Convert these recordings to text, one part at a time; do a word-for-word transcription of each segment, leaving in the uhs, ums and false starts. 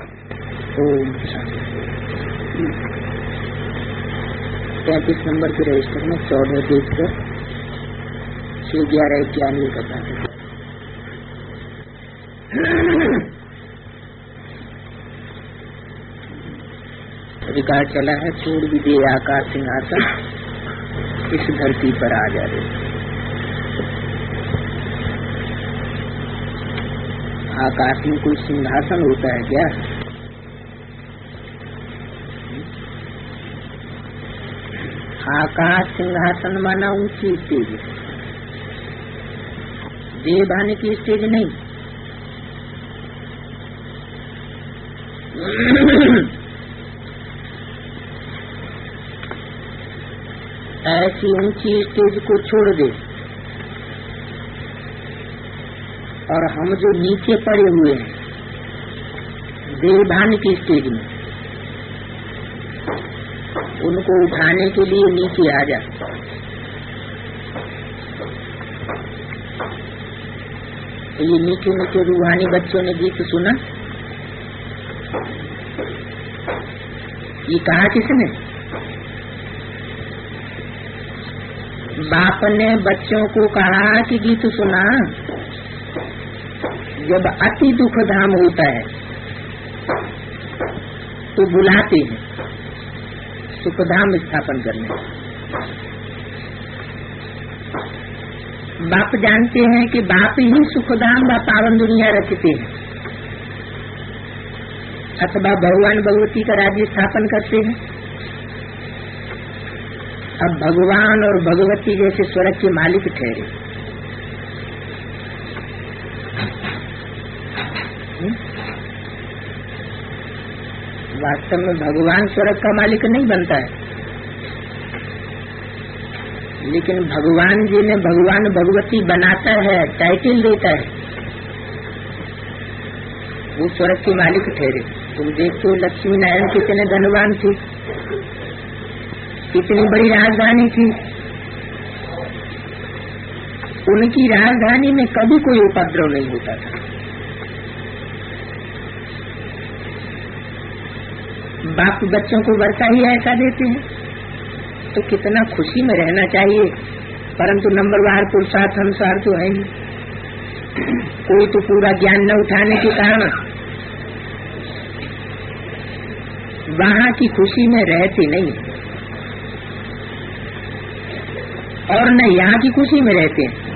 ओम तैतीस नंबर के रजिस्टर में चौदह देखकर छह ग्यारह इक्यानवे का था। रिकॉर्ड चला है, छोड़ भी दे आकाश सिंहासन, इस धरती पर आ जा रे। आकाश में कोई सिंहासन होता है क्या? आकाश सिंहासन माना ऊंची स्टेज, देवभान की स्टेज नहीं। ऐसी ऊंची स्टेज को छोड़ दे और हम जो नीचे पड़े हुए हैं देवभान की स्टेज में, उनको उठाने के लिए नीचे आ जा। तो ये मीठे मीठे रूहानी बच्चों ने गीत सुना, ये कहा किसने? बाप ने बच्चों को कहा कि गीत सुना। जब अति दुख धाम होता है तो बुलाते हैं सुखधाम स्थापन करने। बाप जानते हैं कि बाप ही सुखधाम व पावन दुनिया रखते हैं, अथवा भगवान भगवती का राज्य स्थापन करते हैं। अब भगवान और भगवती जैसे स्वर्ग के मालिक ठहरे। वास्तव में भगवान स्वर्ग का मालिक नहीं बनता है, लेकिन भगवान जी ने भगवान भगवती बनाता है, टाइटल देता है, वो स्वर्ग के मालिक ठहरे। तुम देखते हो लक्ष्मी नारायण कितने धनवान थे, कितनी बड़ी राजधानी थी, उनकी राजधानी में कभी कोई उपद्रव नहीं होता था। बाप बच्चों को वर्षा ही ऐसा देते हैं तो कितना खुशी में रहना चाहिए। परंतु नंबरवार पुरुषार्थ अनुसार तो है ही, कोई तो पूरा ज्ञान न उठाने के कारण वहाँ की खुशी में रहते नहीं और न यहाँ की खुशी में रहते हैं।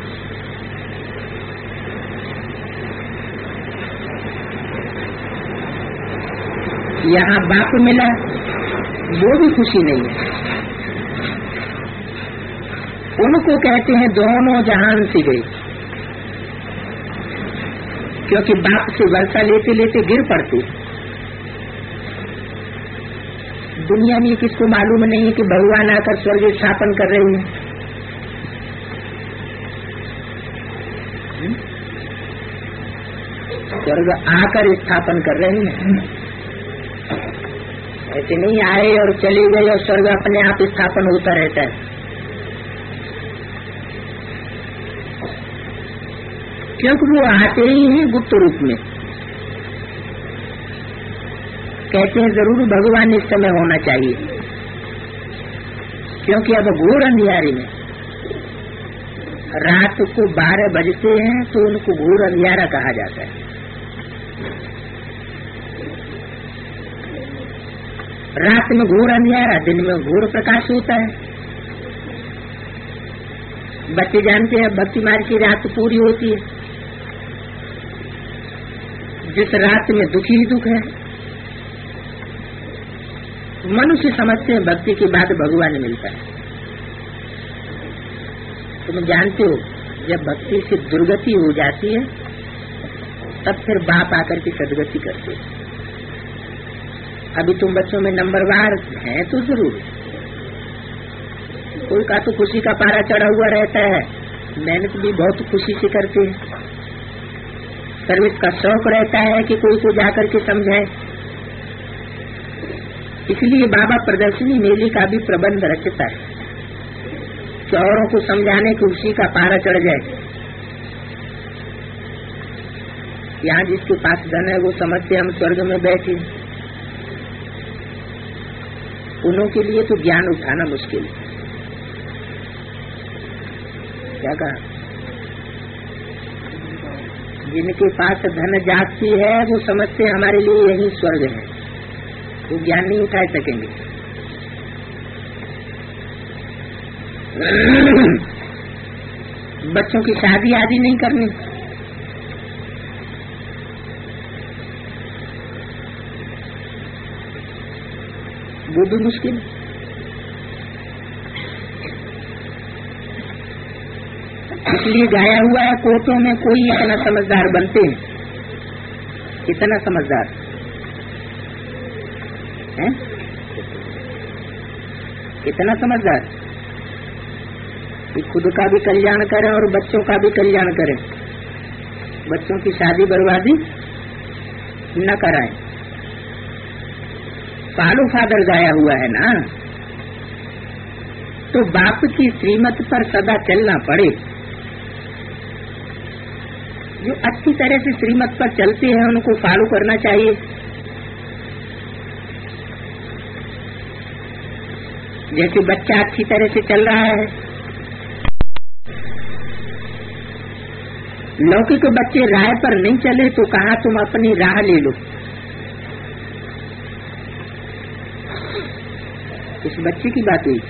यहाँ बाप मिला वो भी खुशी नहीं है, उनको कहते हैं दोनों जहान से गए, क्योंकि बाप से वर्षा लेते लेते गिर पड़ते। दुनिया में किसको मालूम नहीं है कि भगवान आकर स्वर्ग स्थापन कर रहे हैं। स्वर्ग आकर स्थापन कर रहे हैं, ऐसे नहीं आए और चले गए और स्वर्ग अपने आप स्थापन होता रहता है। क्योंकि वो आते ही हैं गुप्त रूप में। कहते हैं जरूर भगवान इस समय होना चाहिए, क्योंकि अब घोर अंधियारे में रात को बारह बजते हैं तो उनको घोर अंधियारा कहा जाता है। रात में घोर अंधियारा, दिन में घोर प्रकाश होता है। बच्चे जानते हैं भक्ति मार्ग की रात पूरी होती है, जिस रात में दुखी ही दुख है। मनुष्य समझते हैं भक्ति के बाद भगवान मिलता है। तुम जानते हो जब भक्ति से दुर्गति हो जाती है तब फिर बाप आकर के सदगति करते हैं। अभी तुम बच्चों में नंबरवार है तो जरूर, कोई का तो खुशी का पारा चढ़ा हुआ रहता है, मेहनत भी बहुत खुशी से करते हैं, सर्विस का शौक रहता है कि कोई को जाकर के समझाए। इसलिए बाबा प्रदर्शनी मेले का भी प्रबंध रचता है कि औरों को समझाने की खुशी का पारा चढ़ जाए। यहाँ जिसके पास धन है वो समझते हम स्वर्ग में बैठे, उन्हों के लिए तो ज्ञान उठाना मुश्किल है। क्या कहा? जिनके पास धन जाति है वो समझते हमारे लिए यही स्वर्ग है, वो ज्ञान नहीं उठा सकेंगे। बच्चों की शादी आदि नहीं करनी, वो भी मुश्किल। इसलिए गाया हुआ है कोटों में कोई इतना समझदार बनते हैं, इतना समझदार है, इतना समझदार कि खुद का भी कल्याण करें और बच्चों का भी कल्याण करें, बच्चों की शादी बर्बादी न कराएं। पालू फादर गाया हुआ है ना, तो बाप की श्रीमत पर सदा चलना पड़े। जो अच्छी तरह से श्रीमत पर चलते हैं उनको फॉलो करना चाहिए। जैसे बच्चा अच्छी तरह से चल रहा है, लौकिक बच्चे राह पर नहीं चले तो कहा तुम अपनी राह ले लो। इस बच्चे की बात हुई।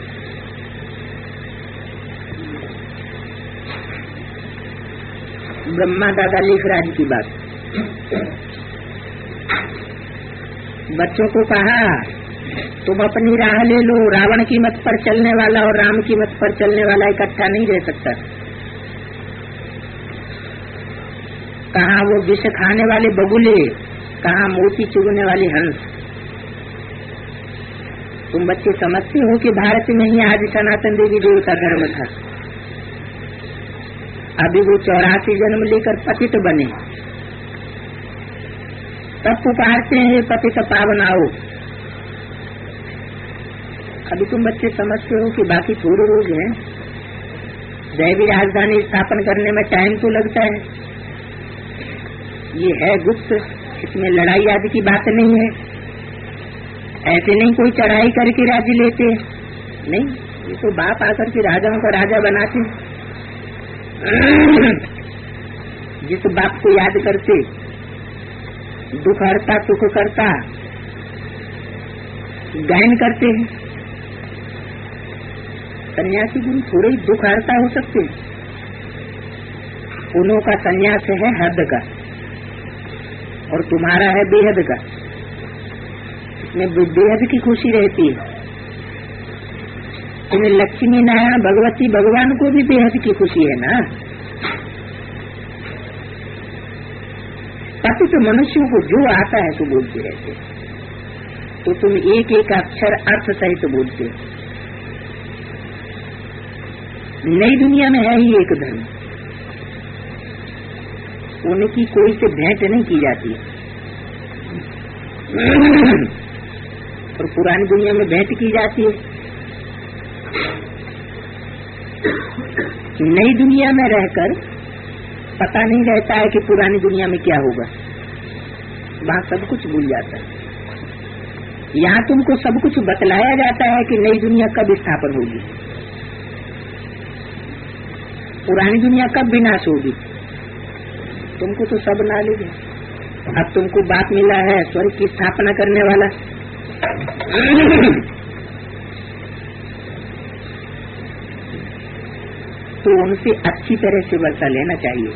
ब्रह्मा दादा लेखराज की बात। बच्चों को कहा तुम अपनी राह ले लो, रावण की मत पर चलने वाला और राम की मत पर चलने वाला इकट्ठा नहीं रह सकता। कहा वो विष खाने वाले बगुले, कहा मोती चुगने वाली हंस। तुम बच्चे समझते हो कि भारत में ही आज सनातन देवी देवता धर्म था, अभी वो चौरासी जन्म लेकर पतित बने, तब पुकारते हैं पतित पावन आओ। अभी तुम बच्चे समझते हो कि बाकी थोड़े लोग हैं, दैवी राजधानी स्थापन करने में टाइम तो लगता है, ये है गुप्त, इसमें लड़ाई आदि की बात नहीं है। ऐसे नहीं कोई चढ़ाई करके राज्य लेते नहीं, ये तो बाप आकर के राजाओं का राजा बनाते। जिस बाप को याद करते दुख हरता सुख करता गायन करते हैं। सन्यासी गुरु थोड़े ही दुख हरता हो सकते, उन्हों का सन्यास है हद का और तुम्हारा है बेहद का, इसमें बेहद की खुशी रहती है। तुम्हें लक्ष्मी नारायण भगवती भगवान को भी बेहद की खुशी है ना। पति तो मनुष्यों को जो आता है तो बोलते रहते, तो तुम एक एक अक्षर अर्थ सहित तो बोलते। नई दुनिया में है ही एक धर्म, उनकी कोई से भेंट नहीं की जाती और पुरानी दुनिया में भेंट की जाती है। नई दुनिया में रहकर पता नहीं रहता है कि पुरानी दुनिया में क्या होगा, वहाँ सब कुछ भूल जाता है। यहाँ तुमको सब कुछ बतलाया जाता है कि नई दुनिया कब स्थापन होगी, पुरानी दुनिया कब विनाश होगी। तुमको तो सब नॉलेज है। अब तुमको बात मिला है स्वर्ग की स्थापना करने वाला, तो उनसे अच्छी तरह से वर्षा लेना चाहिए।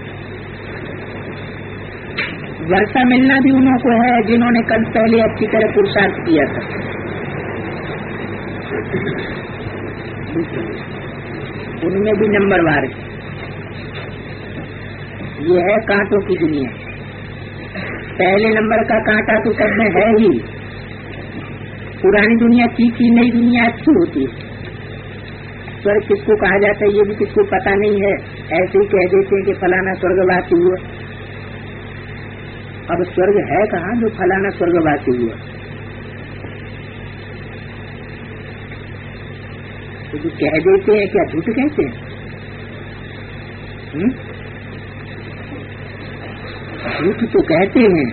वर्षा मिलना भी उन्हों को है जिन्होंने कल पहले अच्छी तरह पुरुषार्थ किया था। उनमें भी नंबरवार है। ये है कांटों की दुनिया। पहले नंबर का कांटा तो सब में है ही। पुरानी दुनिया तीखी, नई दुनिया अच्छी होती है। स्वर्ग किसको कहा जाता है ये भी किसको पता नहीं है, ऐसे ही कह देते हैं कि फलाना स्वर्गवासी हुआ। अब स्वर्ग है कहाँ जो फलाना स्वर्गवासी हुआ। तो जो कह देते हैं क्या झूठ कहते हैं? झूठ तो कहते हैं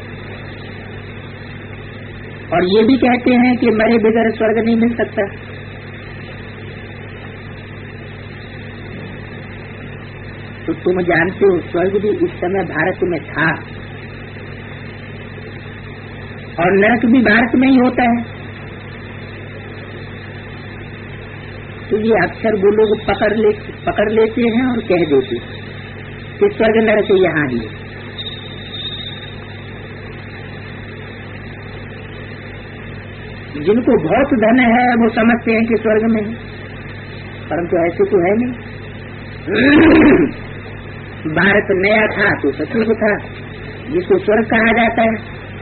और ये भी कहते हैं कि मरे बगैर स्वर्ग नहीं मिल सकता। तो तुम जानते हो स्वर्ग भी इस समय भारत में था और नरक भी भारत में ही होता है। तो ये अक्षर वो लोग पकड़ ले पकड़ लेते हैं और कह देते कि स्वर्ग नरक यहाँ ही है। जिनको बहुत धन है वो समझते हैं कि स्वर्ग में है, परंतु ऐसे तो है नहीं। भारत नया था तो सतयुग था जिसको स्वर्ग कहा जाता है।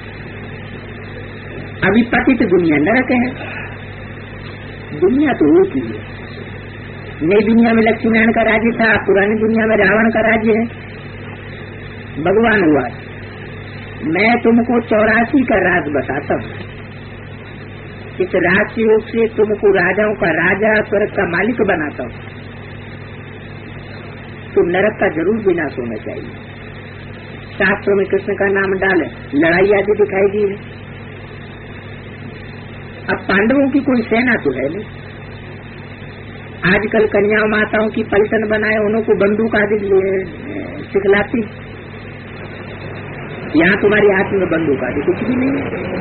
अभी पतित दुनिया नरक है। दुनिया तो एक ही है। नई दुनिया में लक्ष्मीनारायण का राज्य था, पुरानी दुनिया में रावण का राज्य है। भगवान हुआ मैं तुमको चौरासी का राज बताता हूँ। इस राजयोग से तुमको राजाओं का राजा स्वर्ग का मालिक बनाता हूँ। तो नरक का जरूर विनाश होना चाहिए। शास्त्रों में कृष्ण का नाम डाले लड़ाई आदि दिखाई दी है। अब पांडवों की कोई सेना तो है नहीं। आजकल कन्याओं माताओं की पलटन बनाए उनको बंदूक आदि सिखलाती। यहाँ तुम्हारी हाथ में बंदूक आदि कुछ भी नहीं है।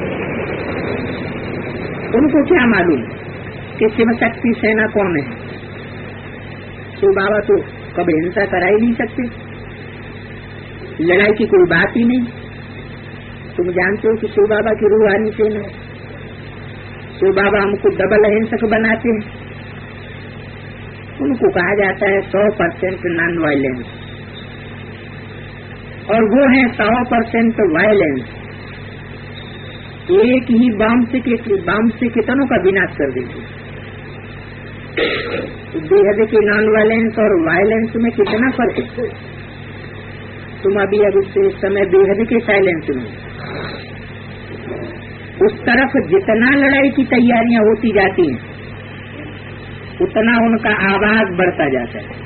उनको क्या मालूम कि शिव शक्ति सेना कौन है। शिव बाबा तो कभी हिंसा करा ही नहीं सकते। लड़ाई की कोई बात ही नहीं। तुम जानते हो कि शिव बाबा की रूहानी सेना है। शिव बाबा हमको डबल अहिंसक बनाते हैं। उनको कहा जाता है सौ परसेंट नॉन वायलेंस और वो है सौ परसेंट वायलेंस। एक ही बम से बम से कितनों का विनाश कर देते। बेहद के नॉन वायलेंस और वायलेंस में कितना फर्क है। तुम अभी अभी से समय बेहद के साइलेंस में, उस तरफ जितना लड़ाई की तैयारियां होती जाती हैं उतना उनका आवाज बढ़ता जाता है।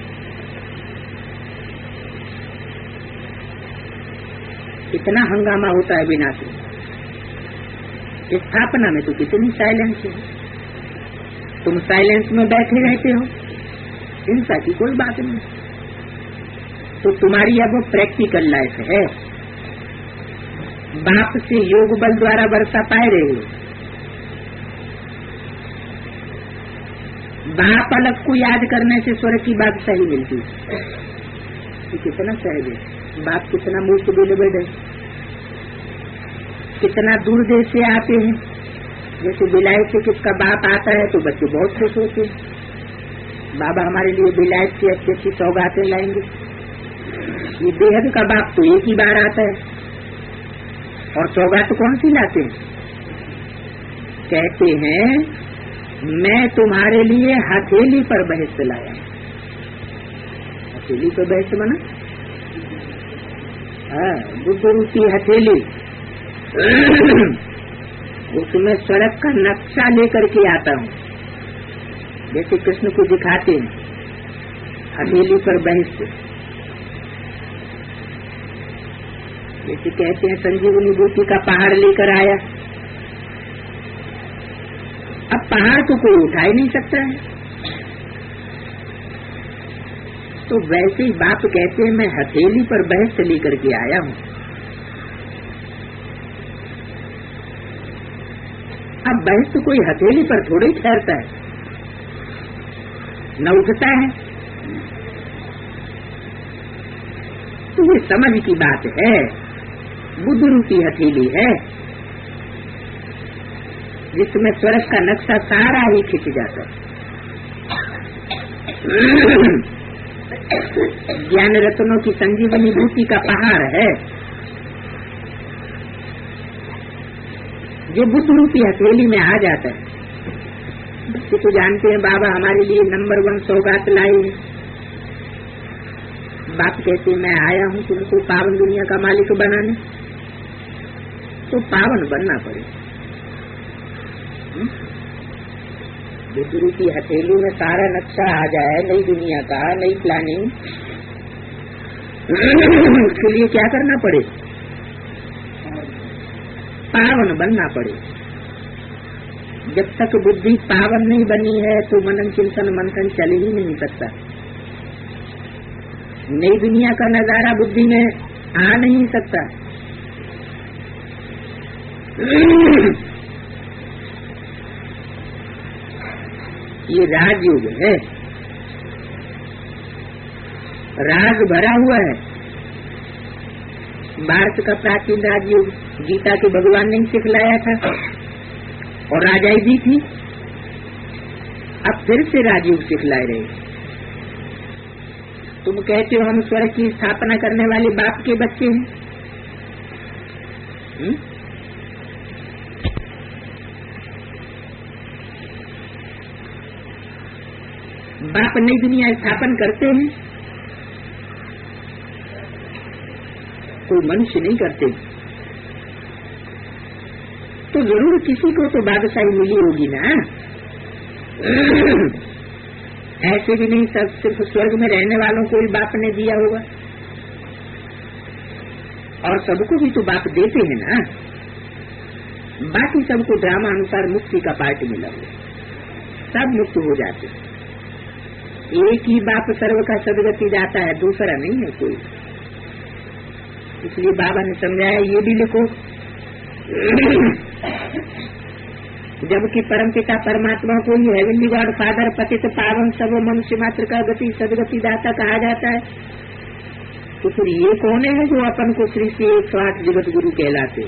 इतना हंगामा होता है विनाश में। स्थापना में तो कितनी साइलेंस है। तुम साइलेंस में बैठे रहते हो, हिंसा की कोई बात नहीं। तो तुम्हारी अब प्रैक्टिकल लाइफ है। बाप से योग बल द्वारा वर्षा पाए रहे हो। बाप अलग को याद करने से स्वर्ग की बात सही मिलती है। तो कितना सहज है। बाप कितना मूर्ख बेलबेड है। कितना दूर देश से आते हैं। जैसे विलायत से किसका बाप आता है तो बच्चे बहुत खुश होते हैं। बाबा हमारे लिए विलायत से अच्छी अच्छी सौगातें लाएंगे। ये बेहद का बाप तो एक ही बार आता है। और सौगात कौन सी लाते हैं? कहते हैं मैं तुम्हारे लिए हथेली पर बहस लाया। हथेली पर बहस बना हाँ बुद्धरूपी हथेली। उसमें सड़क का नक्शा लेकर के आता हूँ। जैसे कृष्ण को दिखाते हैं हथेली पर बहस। जैसे कहते हैं संजीवनी बूटी का पहाड़ लेकर आया। अब पहाड़ को कोई उठा ही नहीं सकता है। तो वैसे ही बाप कहते हैं मैं हथेली पर बहस लेकर के आया हूँ। अब बहस तो कोई हथेली पर थोड़ी ठहरता है, न उठता है। तो ये समझ की बात है। बुद्ध रूपी हथेली है जिसमें स्वर्ग का नक्शा सारा ही खिंच जाता है। ज्ञान रत्नों की संजीवनी बूटी का पहाड़ है जो बुद्ध रूपी हथेली में आ जाता है। बच्चे तो जानते हैं बाबा हमारे लिए नंबर वन सौगात लाए हैं। बाप कहते मैं आया हूँ तुमको पावन दुनिया का मालिक बनाने। तो पावन बनना पड़े। बुद्ध रूपी हथेली में सारा नक्शा आ जाए नई दुनिया का, नई प्लानिंग। उसके लिए क्या करना पड़े? पावन बनना पड़े। जब तक बुद्धि पावन नहीं बनी है तो मनन चिंतन मंथन चल ही नहीं सकता। नई दुनिया का नजारा बुद्धि में आ नहीं सकता। ये राजयोग है, राज भरा हुआ है। भारत का प्राचीन राजयोग गीता के भगवान ने सिखलाया था और राजाई दी थी। अब फिर से राजयोग सिखलाए रहे। तुम कहते हो हम स्वर्ग की स्थापना करने वाले बाप के बच्चे हैं। हुँ? बाप नई दुनिया स्थापन करते हैं, कोई मनुष्य नहीं करते। तो जरूर किसी को तो बादशाही मिली होगी ना। ऐसे भी नहीं सब सिर्फ स्वर्ग में रहने वालों को ही बाप ने दिया होगा, और सबको भी तो बाप देते हैं ना। बाकी सबको ड्रामा अनुसार मुक्ति का पार्ट मिला हुआ, सब मुक्त हो जाते। एक ही बाप सर्व का सदगति जाता है, दूसरा नहीं है कोई। इसलिए बाबा ने समझाया ये भी लिखो। जबकि परमपिता परमात्मा को ही हेवनली गॉड फादर पतित पावन सर्व मनुष्य मात्र का गति सदगति दाता कहा जाता है, तो फिर ये कौन है जो अपन को श्री श्री एक सौ आठ जगत गुरु कहलाते।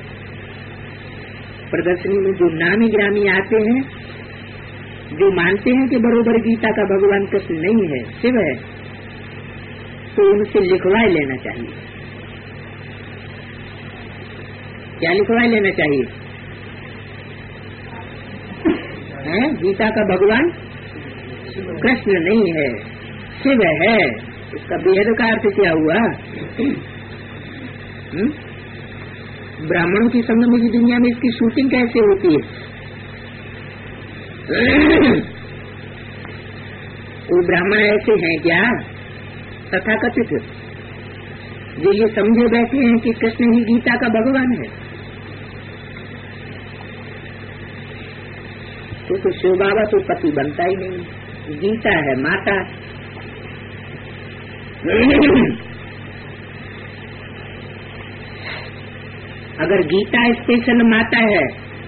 प्रदर्शनी में जो नामी ग्रामी आते हैं, जो मानते हैं कि बरोबर गीता का भगवान कृष्ण नहीं है, शिव है, तो उनसे लिखवा लेना चाहिए। क्या लिखवा लेना चाहिए? है? गीता का भगवान कृष्ण नहीं है, शिव है। इसका बेहद का अर्थ क्या हुआ? ब्राह्मणों की संगम की दुनिया में इसकी शूटिंग कैसे होती है? वो ब्राह्मण ऐसे हैं क्या तथाकथित, जो ये समझे बैठे हैं कि कृष्ण ही गीता का भगवान है? तो, तो शिव बाबा तो पति बनता ही नहीं, गीता है माता। अगर गीता स्पेशल माता है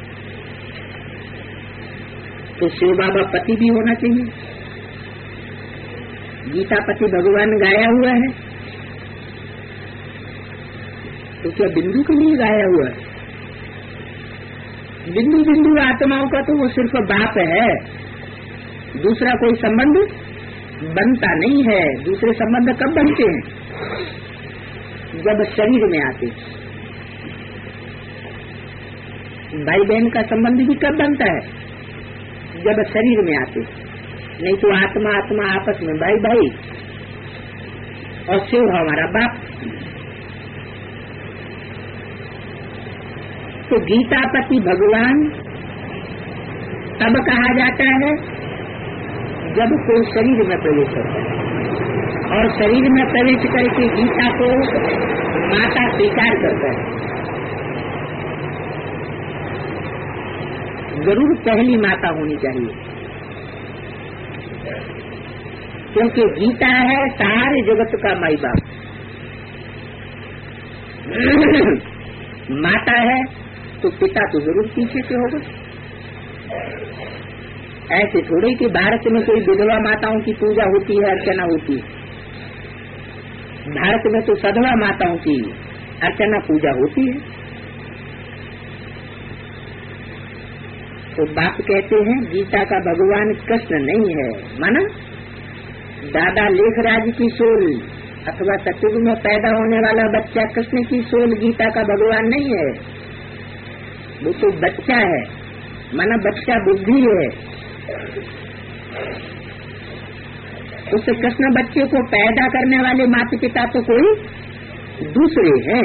तो शिव बाबा पति भी होना चाहिए। गीता पति भगवान गाया हुआ है, तो क्या बिंदु के लिए गाया हुआ है? बिंदु बिंदु आत्माओं का तो वो सिर्फ बाप है, दूसरा कोई संबंध बनता नहीं है। दूसरे संबंध कब बनते हैं? जब शरीर में आते। भाई बहन का संबंध भी कब बनता है? जब शरीर में आते। नहीं तो आत्मा आत्मा आपस में भाई भाई, और शिव हमारा बाप। तो गीतापति भगवान तब कहा जाता है जब कोई शरीर में प्रवेश होता है, और शरीर में प्रवेश करके गीता को माता स्वीकार करता है। जरूर पहली माता होनी चाहिए, क्योंकि गीता है सारे जगत का माई बाप। माता है तो पिता तो जरूर पीछे से होगा। ऐसे थोड़े कि भारत में कोई विधवा माताओं की पूजा होती है, अर्चना होती है। भारत में तो सधवा माताओं की अर्चना पूजा होती है। तो बाप कहते हैं गीता का भगवान कृष्ण नहीं है। माना दादा लेखराज की सोल अथवा सतयुग में पैदा होने वाला बच्चा कृष्ण की सोल गीता का भगवान नहीं है। वो तो बच्चा है, माना बच्चा बुद्धि है। उस कृष्ण बच्चे को पैदा करने वाले माता पिता तो कोई दूसरे हैं।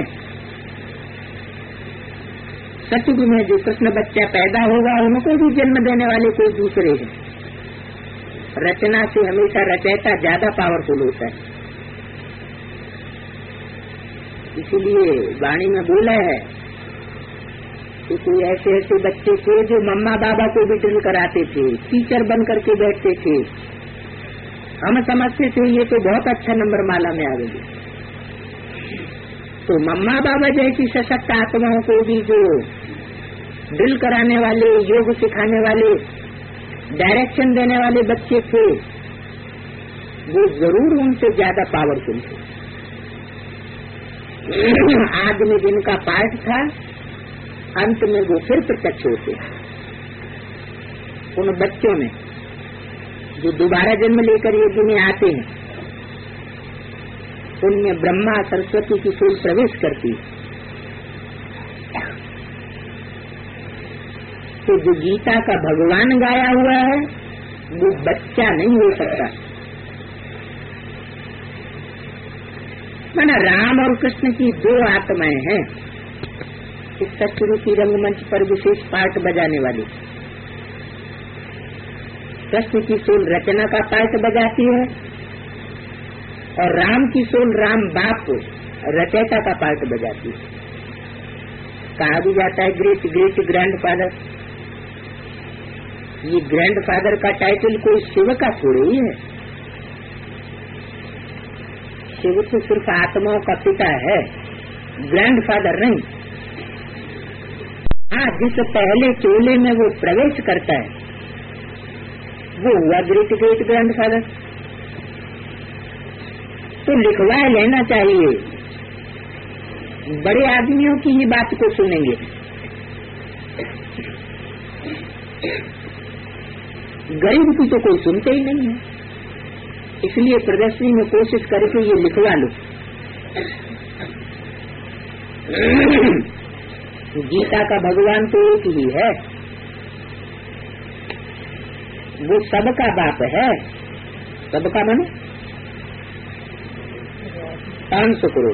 सतयुग में जो कृष्ण बच्चा पैदा होगा उनको भी जन्म देने वाले कोई दूसरे हैं। रचना से हमेशा रचयिता ज्यादा पावरफुल होता है। इसीलिए वाणी में बोला है कि कोई ऐसे ऐसे बच्चे थे जो मम्मा बाबा को भी ड्रिल कराते थे, टीचर बन करके बैठते थे। हम समझते थे ये तो बहुत अच्छा नंबर माला में आवेगी। तो मम्मा बाबा जैसी सशक्त आत्माओं को भी जो ड्रिल कराने वाले, योग सिखाने वाले, डायरेक्शन देने वाले बच्चे थे, वो जरूर उनसे ज्यादा पावरफुल थे। आज में जिनका पाठ था, अंत में वो फिर प्रत्यक्ष होते। उन बच्चों में जो दोबारा जन्म लेकर यज्ञ में आते हैं, उनमें ब्रह्मा सरस्वती की सोल प्रवेश करती है। तो जो गीता का भगवान गाया हुआ है, वो बच्चा नहीं हो सकता। माना राम और कृष्ण की दो आत्माएं हैं। इस सत्यरूपी रंगमंच पर विशेष पार्ट बजाने वाली कृष्ण की सोल रचना का पार्ट बजाती है, और राम की सोल राम बाप रचयिता का पार्ट बजाती है। कहा भी जाता है ग्रेट ग्रेट ग्रैंड फादर। ये ग्रैंड फादर का टाइटल कोई शिव का थोड़े ही है। शिव तो सिर्फ आत्माओं का पिता है, ग्रैंड फादर नहीं। हाँ, जिस पहले चोले में वो प्रवेश करता है, वो हुआ ग्रेट ग्रेट ग्रैंड फादर। तो लिखवा लेना चाहिए, बड़े आदमियों की ही बात को सुनेंगे। गरीब की तो कोई सुनते ही नहीं है। इसलिए प्रदर्शनी में कोशिश करके ये लिखवा लो। गीता का भगवान तो एक ही है, वो सबका बाप है। सबका माने पांच सौ करोड़।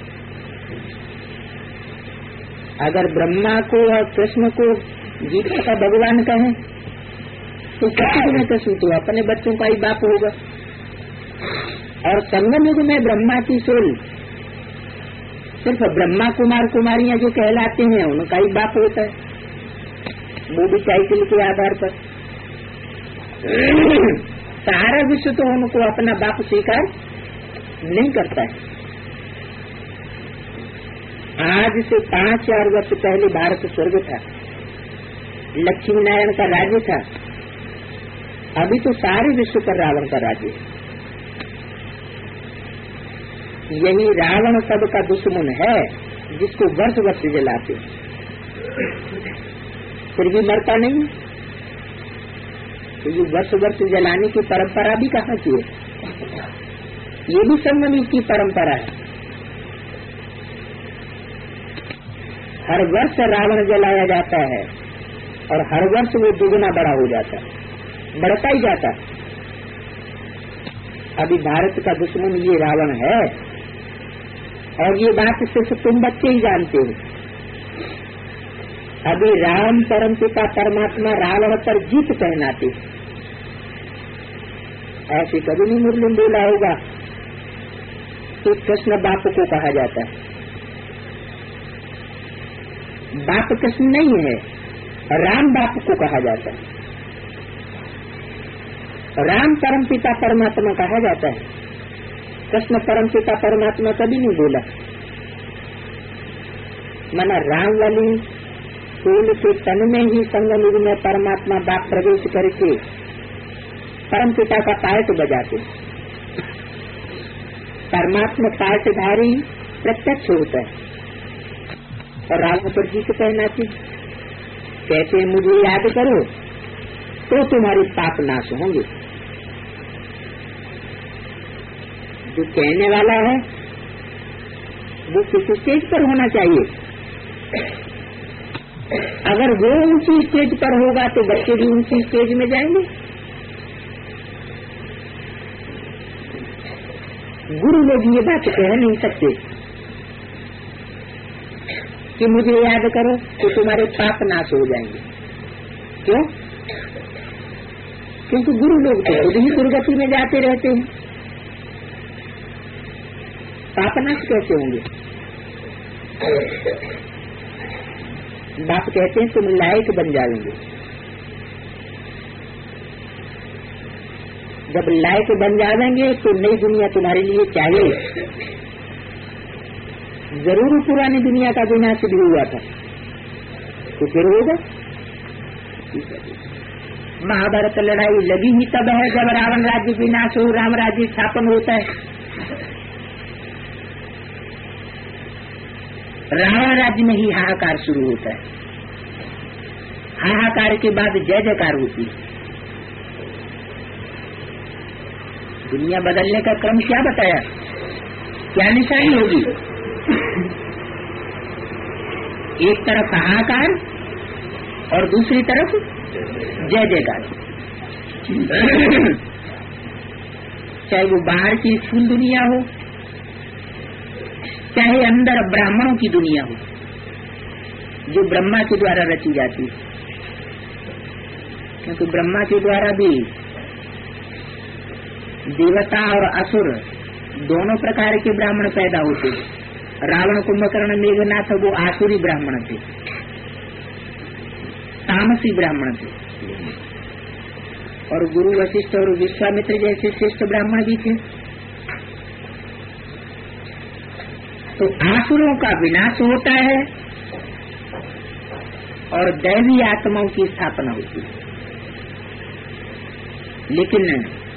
अगर ब्रह्मा को और कृष्ण को गीता का भगवान कहें, तो कृष्ण में कृष्ण तो अपने बच्चों का ही बाप होगा। और संगम युग में ब्रह्मा की सोल सिर्फ ब्रह्मा कुमार कुमारियां जो कहलाते हैं, उनका ही बाप होता है, वो भी टाइटल के आधार पर। सारा विश्व तो उनको अपना बाप स्वीकार नहीं करता है। आज से पांच चार वर्ष पहले भारत स्वर्ग था, लक्ष्मी नारायण का राज्य था। अभी तो सारे विश्व पर रावण का राज्य है। यही रावण सबका दुश्मन है, जिसको वर्ष वर्ष जलाते, फिर भी मरता नहीं। तो ये वर्ष वर्ष जलाने की परंपरा भी कहाँ की है? ये भी संगम की परंपरा है। हर वर्ष रावण जलाया जाता है, और हर वर्ष वो दुगना बड़ा हो जाता है, बढ़ता ही जाता है। अभी भारत का दुश्मन ये रावण है, और ये बात सिर्फ तुम बच्चे ही जानते हो। अभी राम परमपिता परमात्मा रावण पर जीत पहनाते। ऐसे कभी नहीं मुरली बोला होगा तो कृष्ण बाप को कहा जाता है। बाप कृष्ण नहीं है, राम बाप को कहा जाता है। राम परमपिता परमात्मा कहा जाता है, कृष्ण परमपिता परमात्मा कभी नहीं बोला। माना राम वाली फूल के तन में ही संगम युग में परमात्मा बाप प्रवेश करके परमपिता का पार्ट बजाते। परमात्मा पार्टधारी प्रत्यक्ष होता है, और रावण पर जीत पहनाती। कहते मुझे याद करो तो तुम्हारे पाप नाश होंगे। जो कहने वाला है वो किस स्टेज पर होना चाहिए? अगर वो ऊंची स्टेज पर होगा तो बच्चे भी ऊंची स्टेज में जाएंगे। गुरु लोग ये बात कह नहीं सकते कि मुझे याद करो तो तुम्हारे पाप नाश हो जाएंगे। क्यों? क्योंकि गुरु लोग तो खुद ही दुर्गति में जाते रहते हैं। पाप नाश कैसे होंगे? बाप कहते हैं तुम लायक बन जाओगे। जब लायक बन जाएंगे तो नई दुनिया तुम्हारे लिए चाहिए। जरूर पुरानी दुनिया का विनाश भी हुआ था तो फिर होगा। महाभारत लड़ाई लगी ही तब है जब रावण राज्य विनाश हो, राम राज्य स्थापन होता है। रावण राज्य में ही हाहाकार शुरू होता है। हाहाकार के बाद जय जयकार होती है। दुनिया बदलने का क्रम क्या बताया, क्या निशानी होगी? एक तरफ हाहाकार और दूसरी तरफ जय जयकार। चाहे वो बाहर की स्थूल दुनिया हो, चाहे अंदर ब्राह्मणों की दुनिया हो जो ब्रह्मा के द्वारा रची जाती है। क्योंकि ब्रह्मा के द्वारा भी देवता और असुर दोनों प्रकार के ब्राह्मण पैदा होते। रावण, कुंभकर्ण, मेघनाथ वो आसुरी ब्राह्मण थे, तामसी ब्राह्मण थे। और गुरु वशिष्ठ और विश्वामित्र जैसे श्रेष्ठ ब्राह्मण भी थे। तो आसुरों का विनाश होता है और दैवी आत्माओं की स्थापना होती है। लेकिन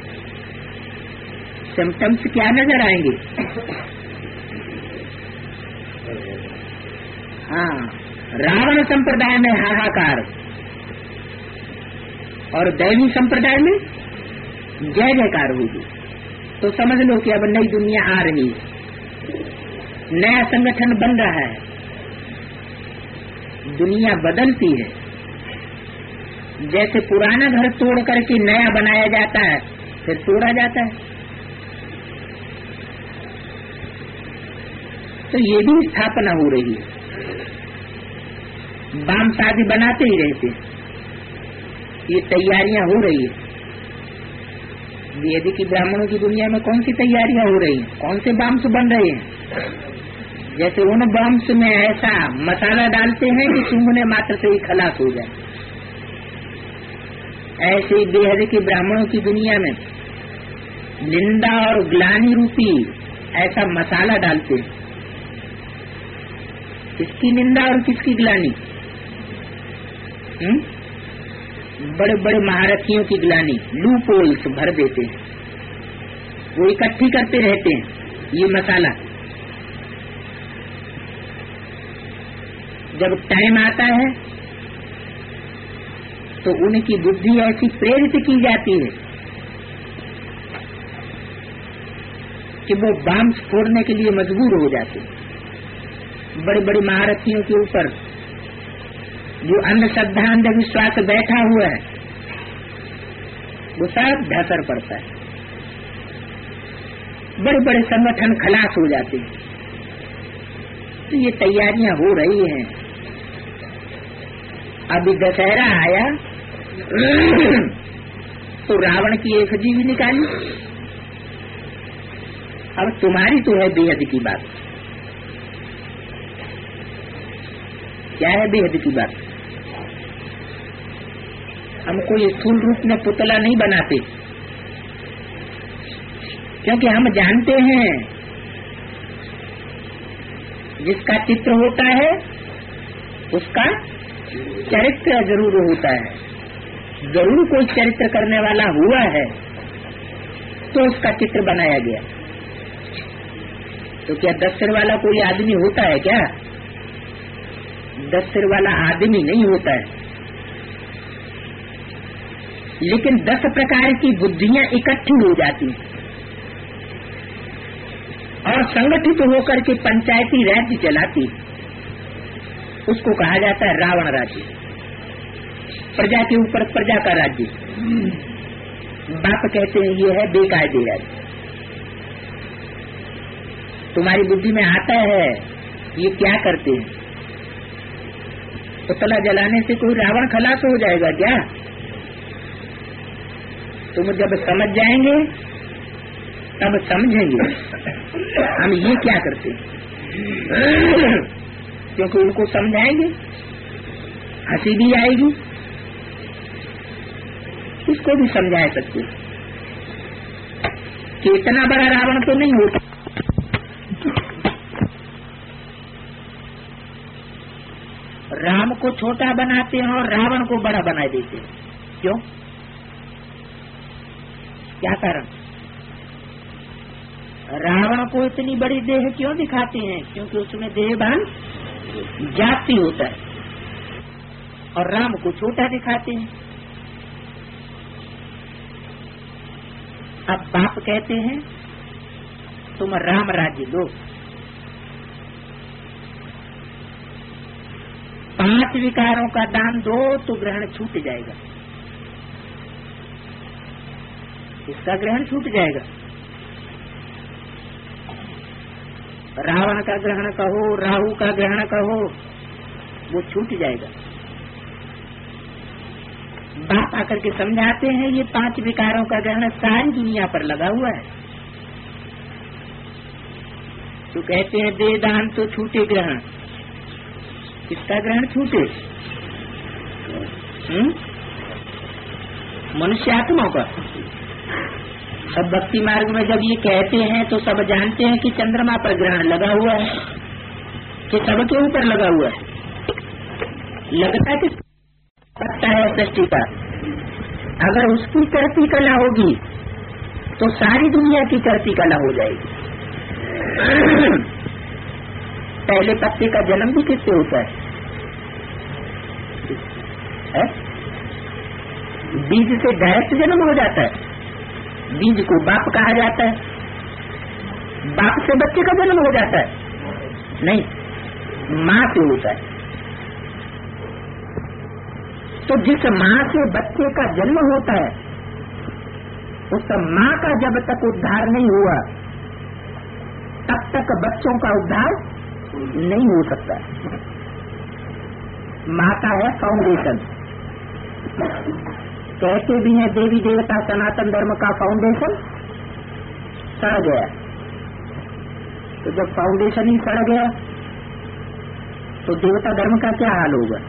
सिम्टम्स क्या नजर आएंगे? हाँ, रावण संप्रदाय में हाहाकार और दैवी संप्रदाय में जय जयकार होगी। तो समझ लो कि अब नई दुनिया आ रही है, नया संगठन बन रहा है, दुनिया बदलती है। जैसे पुराना घर तोड़ करके नया बनाया जाता है, फिर तोड़ा जाता है। तो ये भी स्थापना हो रही है। बाम शादी बनाते ही रहते, ये तैयारियां हो रही है। वेदिक ब्राह्मणों की दुनिया में कौन सी तैयारियां हो रही हैं? कौन से बाम्स बन रहे हैं? जैसे उन बाम्स में ऐसा मसाला डालते हैं कि सूंघने मात्र से ही खलास हो जाए, ऐसे ही बेहद के ब्राह्मणों की दुनिया में निंदा और ग्लानि रूपी ऐसा मसाला डालते हैं। किसकी निंदा और किसकी ग्लानि? हुँ? बड़े बड़े महारथियों की ग्लानि लूप होल्स भर देते हैं, वो इकट्ठी करते रहते हैं ये मसाला। जब टाइम आता है तो उनकी बुद्धि ऐसी प्रेरित की जाती है कि वो बाम फोड़ने के लिए मजबूर हो जाते हैं। बड़े बड़े महारथियों के ऊपर जो अंधश्रद्धा अंधविश्वास बैठा हुआ है वो सब ढसर पड़ता है। बड़े बड़े संगठन खलास हो जाते हैं। तो ये तैयारियां हो रही हैं। अभी दशहरा आया तो रावण की एक जीवी निकाली। अब तुम्हारी तो है बेहद की बात। क्या है बेहद की बात? हम कोई स्थूल रूप में पुतला नहीं बनाते, क्योंकि हम जानते हैं जिसका चित्र होता है उसका चरित्र जरूर होता है। जरूर कोई चरित्र करने वाला हुआ है तो उसका चित्र बनाया गया। तो क्या दस सिर वाला कोई आदमी होता है क्या? दस सिर वाला आदमी नहीं होता है, लेकिन दस प्रकार की बुद्धियां इकट्ठी हो जाती हैं और संगठित होकर के पंचायती राज्य चलाती। उसको कहा जाता है रावण राज्य। प्रजा के ऊपर प्रजा का राज्य। बाप कहते हैं ये है बेकायदे राज्य। तुम्हारी बुद्धि में आता है ये क्या करते हैं? पुतला जलाने से कोई रावण खलास हो जाएगा क्या? तुम जब समझ जाएंगे तब समझेंगे हम ये क्या करते हैं। क्योंकि उनको समझाएंगे, हंसी भी आएगी, इसको भी समझा सकते कि इतना बड़ा रावण तो नहीं होता। राम को छोटा बनाते हैं और रावण को बड़ा बना देते हैं। क्यों? क्या कारण? रावण को इतनी बड़ी देह क्यों दिखाते हैं? क्योंकि उसमें देहभान जाति होता है, और राम को छोटा दिखाते हैं। अब बाप कहते हैं तुम राम राज्य लो, पांच विकारों का दान दो तो ग्रहण छूट जाएगा। इसका ग्रहण छूट जाएगा। रावण का ग्रहण कहो, राहु का ग्रहण कहो, वो छूट जाएगा। बाप आकर के समझाते हैं ये पांच विकारों का ग्रहण सारी दुनिया पर लगा हुआ है। तो कहते हैं दे दान तो छूटे ग्रहण। किसका ग्रहण छूटे? मनुष्यात्मा का। सब भक्ति मार्ग में जब ये कहते हैं तो सब जानते हैं कि चंद्रमा पर ग्रहण लगा हुआ है, कि सबके ऊपर लगा हुआ है। लगता किस लगता है सृष्टि का? अगर उसकी चढ़ती कला होगी तो सारी दुनिया की चढ़ती कला हो जाएगी। पहले पत्ते का जन्म भी किससे होता है? है? बीज से डायरेक्ट जन्म हो जाता है। बीज को बाप कहा जाता है, बाप से बच्चे का जन्म हो जाता है? नहीं, माँ से होता है। तो जिस माँ से बच्चे का जन्म होता है उस माँ का जब तक उद्धार नहीं हुआ तब तक बच्चों का उद्धार नहीं हो सकता। माता है फाउंडेशन। कहते भी हैं देवी देवता सनातन धर्म का फाउंडेशन सड़ गया। तो जब फाउंडेशन ही सड़ गया तो देवता धर्म का क्या हाल होगा?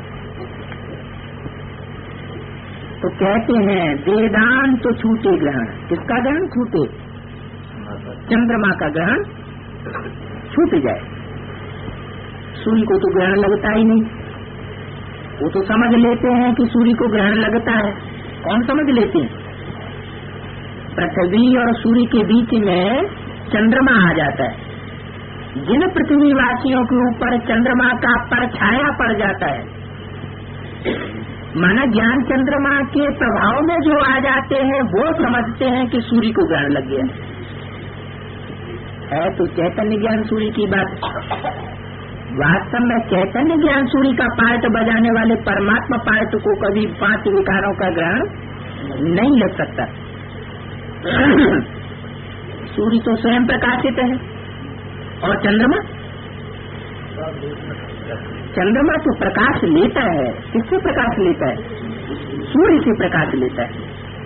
तो कहते हैं देदान तो छूटे ग्रहण। किसका ग्रहण छूटे? चंद्रमा का ग्रहण छूट जाए। सूर्य को तो ग्रहण लगता ही नहीं। वो तो समझ लेते हैं कि सूर्य को ग्रहण लगता है। कौन समझ लेते हैं? पृथ्वी और सूर्य के बीच में चंद्रमा आ जाता है। जिन पृथ्वीवासियों के ऊपर चंद्रमा का परछाया पड़ जाता है, माना ज्ञान चंद्रमा के प्रभाव में जो आ जाते हैं वो समझते हैं कि सूर्य को ग्रहण लग गया है। तो चैतन्य ज्ञान सूर्य की बात। वास्तव में चैतन्य ज्ञान सूर्य का पार्ट बजाने वाले परमात्मा पार्ट को कभी पांच विकारों का ग्रहण नहीं लग सकता। सूर्य तो स्वयं प्रकाशित है और चंद्रमा चंद्रमा तो प्रकाश लेता है। किससे प्रकाश लेता है? सूर्य से प्रकाश लेता है।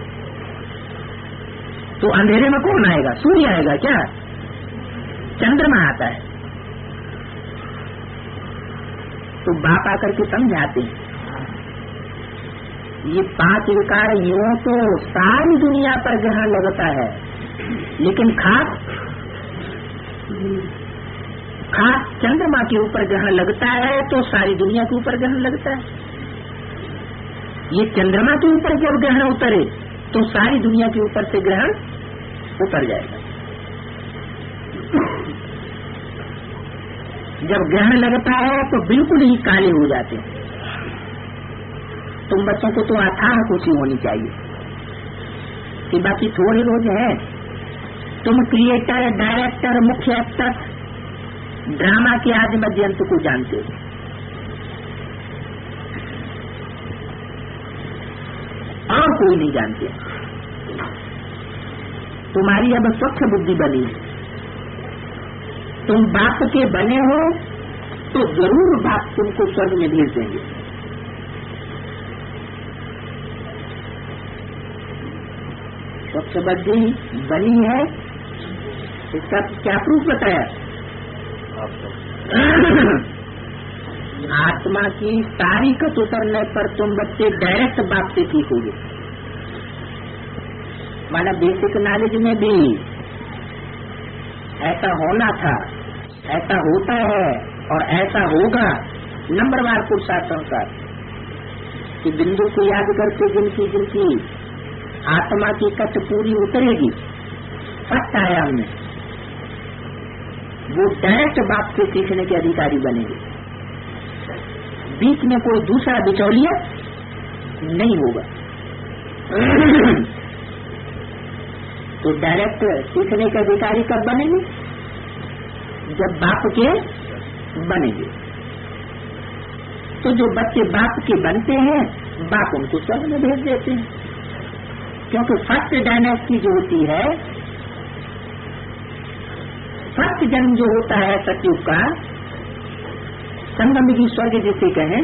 तो अंधेरे में कौन आएगा? सूर्य आएगा क्या? चंद्रमा आता है। तो बाप आकर के समझाते हैं ये पांच विकार यूं तो सारी दुनिया पर ग्रहण लगता है, लेकिन खास खास चंद्रमा के ऊपर ग्रहण लगता है तो सारी दुनिया के ऊपर ग्रहण लगता है। ये चंद्रमा के ऊपर जब ग्रहण उतरे तो सारी दुनिया के ऊपर से ग्रहण उतर जाएगा। जब ग्रहण लगता है तो बिल्कुल ही काले हो जाते हैं। तुम बच्चों को तो अथाह खुशी होनी चाहिए कि बाकी थोड़ी रोज है। तुम क्रिएटर, डायरेक्टर, मुख्य एक्टर, ड्रामा के आदि मध्य अंत को जानते हो। और कोई नहीं जानते। तुम्हारी अब स्वच्छ बुद्धि बनी। तुम बाप के बने हो तो जरूर बाप तुमको स्वर्ग में भेज देंगे। स्वच्छ बुद्धि बनी है, इसका क्या प्रूफ बताया? आत्मा की तारीखत उतरने पर तुम बच्चे डायरेक्ट बाप से सीखोगे। माना बेसिक नॉलेज में भी ऐसा होना था, ऐसा होता है और ऐसा होगा नंबरवार पुरुषार्थ अनुसार कि बिंदु को याद करके जिनकी जिनकी आत्मा की कट पूरी उतरेगी फर्स्ट आयाम में, वो डायरेक्ट बाप से सीखने के अधिकारी बनेंगे। बीच में कोई दूसरा बिचौलिया नहीं होगा। तो डायरेक्ट सीखने के अधिकारी कब बनेंगे? जब बाप के बनेंगे। तो जो बच्चे बाप के बनते हैं, बाप उनको स्वर्ग में भेज देते हैं, क्योंकि फर्स्ट डायनेस्टी जो होती है, फर्स्ट जन्म जो होता है सतयुग का, संगम की स्वर्ग जिसे कहें,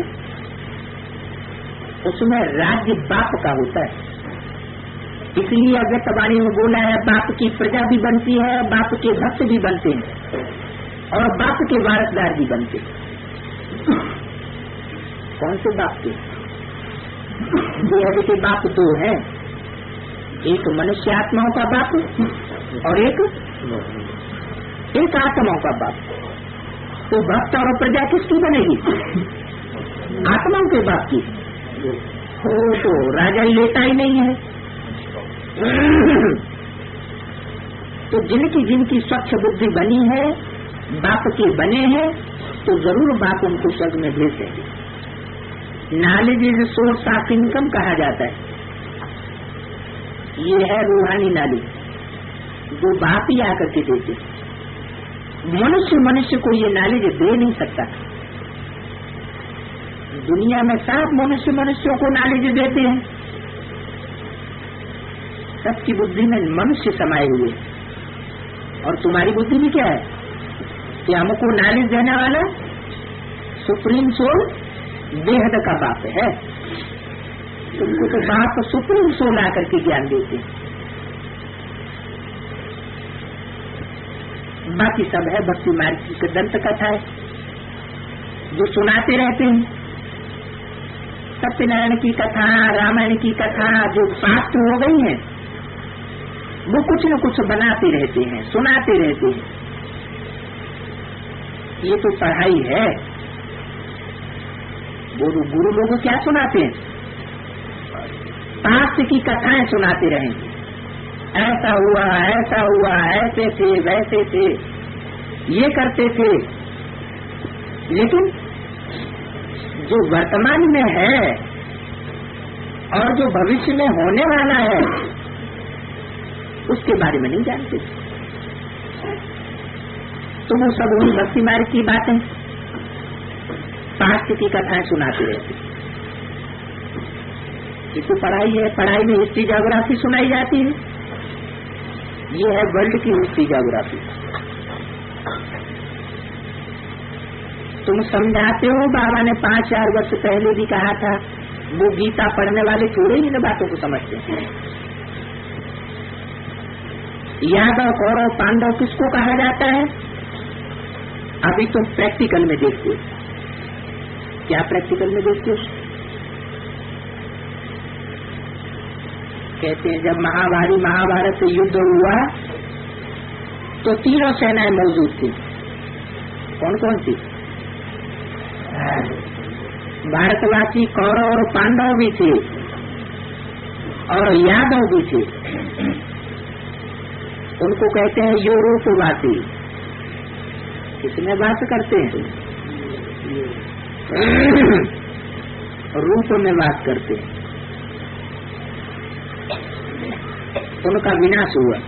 उसमें राज्य बाप का होता है। इसलिए अव्यक्त वाणी में बोला है, बाप की प्रजा भी बनती है, बाप के भक्त भी बनते हैं और बाप के वारसदार भी बनते हैं। कौन से बाप के? देह के बाप दो हैं, एक मनुष्य आत्माओं का बाप और एक एक आत्माओं का बाप। तो भक्त और प्रजा किसकी बनेगी? आत्माओं के बाप की। हो तो राजा ही लेता ही नहीं है। तो जिनकी जिनकी स्वच्छ बुद्धि बनी है, बाप के बने हैं, तो जरूर बाप उनको स्वर्ग में भेज देंगे। Knowledge is source of income कहा जाता है। ये है रूहानी नॉलेज, जो बाप ही आकर के देते। मनुष्य मनुष्य को ये नॉलेज दे नहीं सकता। दुनिया में सब मनुष्य मनुष्यों को नॉलेज देते हैं, सबकी बुद्धि में मनुष्य समाये हुए। और तुम्हारी बुद्धि भी क्या है कि हमको नॉलेज देने वाला सुप्रीम सोल बेहद का बाप है। तुमको तो बाप सुप्रीम सोल आकर के ज्ञान देते। बाकी सब है भक्ति मार्ग की दंत कथा है, जो सुनाते रहते हैं। सत्यनारायण की कथा, रामायण की कथा जो शास्त्र हो गई है, वो कुछ न कुछ बनाते रहते हैं, सुनाते रहते हैं। ये तो पढ़ाई है। वो गुरु लोग क्या सुनाते हैं? शास्त्र की कथाएं सुनाते रहेंगे। ऐसा हुआ, ऐसा हुआ, ऐसे थे, वैसे थे, ये करते थे। लेकिन जो वर्तमान में है और जो भविष्य में होने वाला है, उसके बारे में नहीं जानते। तो वो सब वही भक्ति मार्ग की बातें, शास्त्र की कथाएं सुनाते रहते। ये तो पढ़ाई है। पढ़ाई में हिस्ट्री ज्योग्राफी सुनाई जाती है। ये है वर्ल्ड की हिस्ट्री ज्योग्राफी। तुम समझाते हो, बाबा ने पांच चार वर्ष पहले भी कहा था। वो गीता पढ़ने वाले थोड़े ही इन बातों को समझते हैं। यादव, कौरव, पांडव किसको कहा जाता है? अभी तुम प्रैक्टिकल में देखते हो। क्या प्रैक्टिकल में देखते हो? कहते हैं जब महाभारी महाभारत युद्ध हुआ तो तीनों सेनाएं मौजूद थी। कौन कौन थी? भारतवासी कौरव और पांडव भी थे और यादव भी थे। उनको कहते हैं यूरोपवासी। कितने बात करते हैं? रूप में बात करते हैं। उनका विनाश हुआ।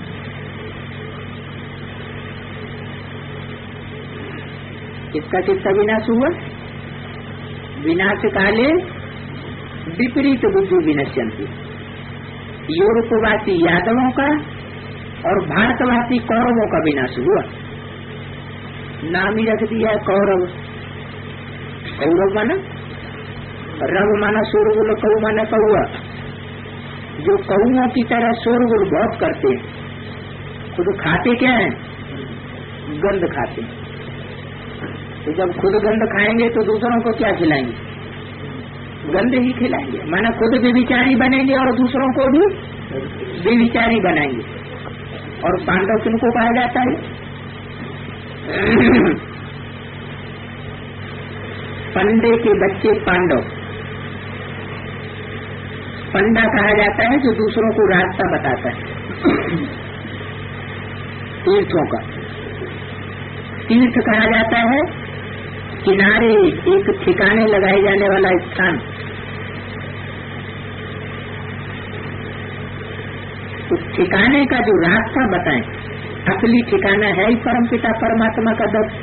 किसका किसका विनाश हुआ? विनाश काले विपरीत बुद्धि विनश्यन्ति। यूरोपवासी यादवों का और भारतवासी कौरवों का विनाश हुआ। नाम ही रख दिया कौरव। कौरव माना रव माना शोरगुल, कौ माना कौआ। जो कौओं की तरह शोरगुल बहुत करते हैं, खुद खाते क्या है? गंध खाते हैं। तो जब खुद गंध खाएंगे तो दूसरों को क्या खिलाएंगे? गंध ही खिलाएंगे। माना खुद बेविचारी बनेंगे और दूसरों को भी बेविचारी बनाएंगे। और पांडव किनको कहा जाता है? पंडे के बच्चे पांडव। पंडा कहा जाता है जो दूसरों को रास्ता बताता है, तीर्थों का। तीर्थ कहा जाता है किनारे एक ठिकाने लगाए जाने वाला स्थान। उस ठिकाने का जो रास्ता बताएं, असली ठिकाना है ही परमपिता परमात्मा का दर।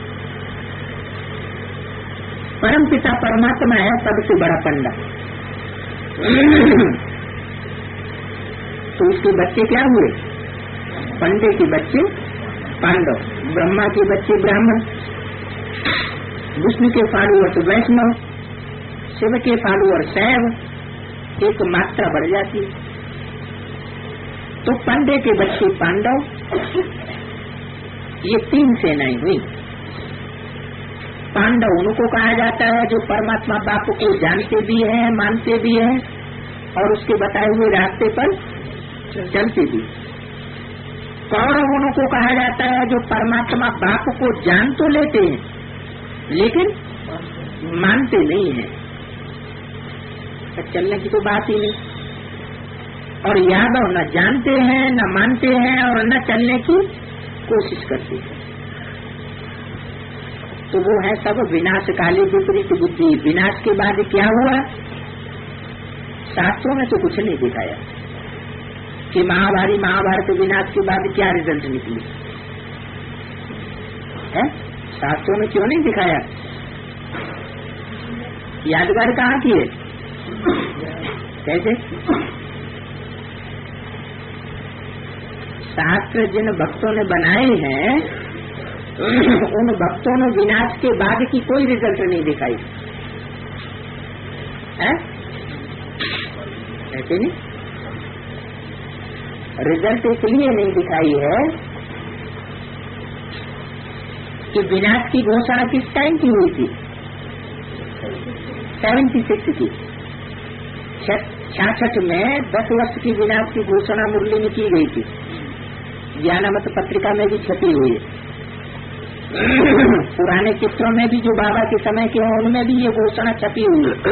परमपिता परमात्मा है सबसे बड़ा पंडा। तो उसके बच्चे क्या हुए? पंडे के बच्चे पांडव, ब्रह्मा के बच्चे ब्राह्मण, विष्णु के फॉलोअर्स वैष्णव, शिव के फॉलोअर शैव। एक मात्रा बढ़ जाती। तो पंडे के बच्चे पांडव, ये तीन सेनाएं हुई। पांडव उनको कहा जाता है जो परमात्मा बाप को जानते भी हैं, मानते भी हैं और उसके बताए हुए रास्ते पर चलते भी। कौरव उनको कहा जाता है जो परमात्मा बाप को जान तो लेते हैं लेकिन मानते नहीं हैं, तो चलने की तो बात ही नहीं। और यादव न जानते हैं, न मानते हैं और न चलने की कोशिश करते हैं। तो वो है सब विनाशकाली विपरीत बुद्धि। विनाश के बाद क्या हुआ? शास्त्रों में तो कुछ नहीं दिखाया कि महाभारी महाभारत विनाश के बाद क्या रिजल्ट निकली है। शास्त्रों में क्यों नहीं दिखाया? यादगार कहाँ की है? कैसे? शास्त्र जिन भक्तों ने बनाए हैं उन भक्तों ने विनाश के बाद की कोई रिजल्ट नहीं दिखाई है। ऐसे नहीं, रिजल्ट इसलिए नहीं दिखाई है कि विनाश की घोषणा किस टाइम की हुई थी? सेवेंटी सिक्स की छियासठ में दस वर्ष की विनाश की घोषणा मुरली में की गई थी। ज्ञानमत पत्रिका में भी छपी हुई है। पुराने चित्रों में भी जो बाबा के समय के हैं उनमें भी ये घोषणा छपी हुई है।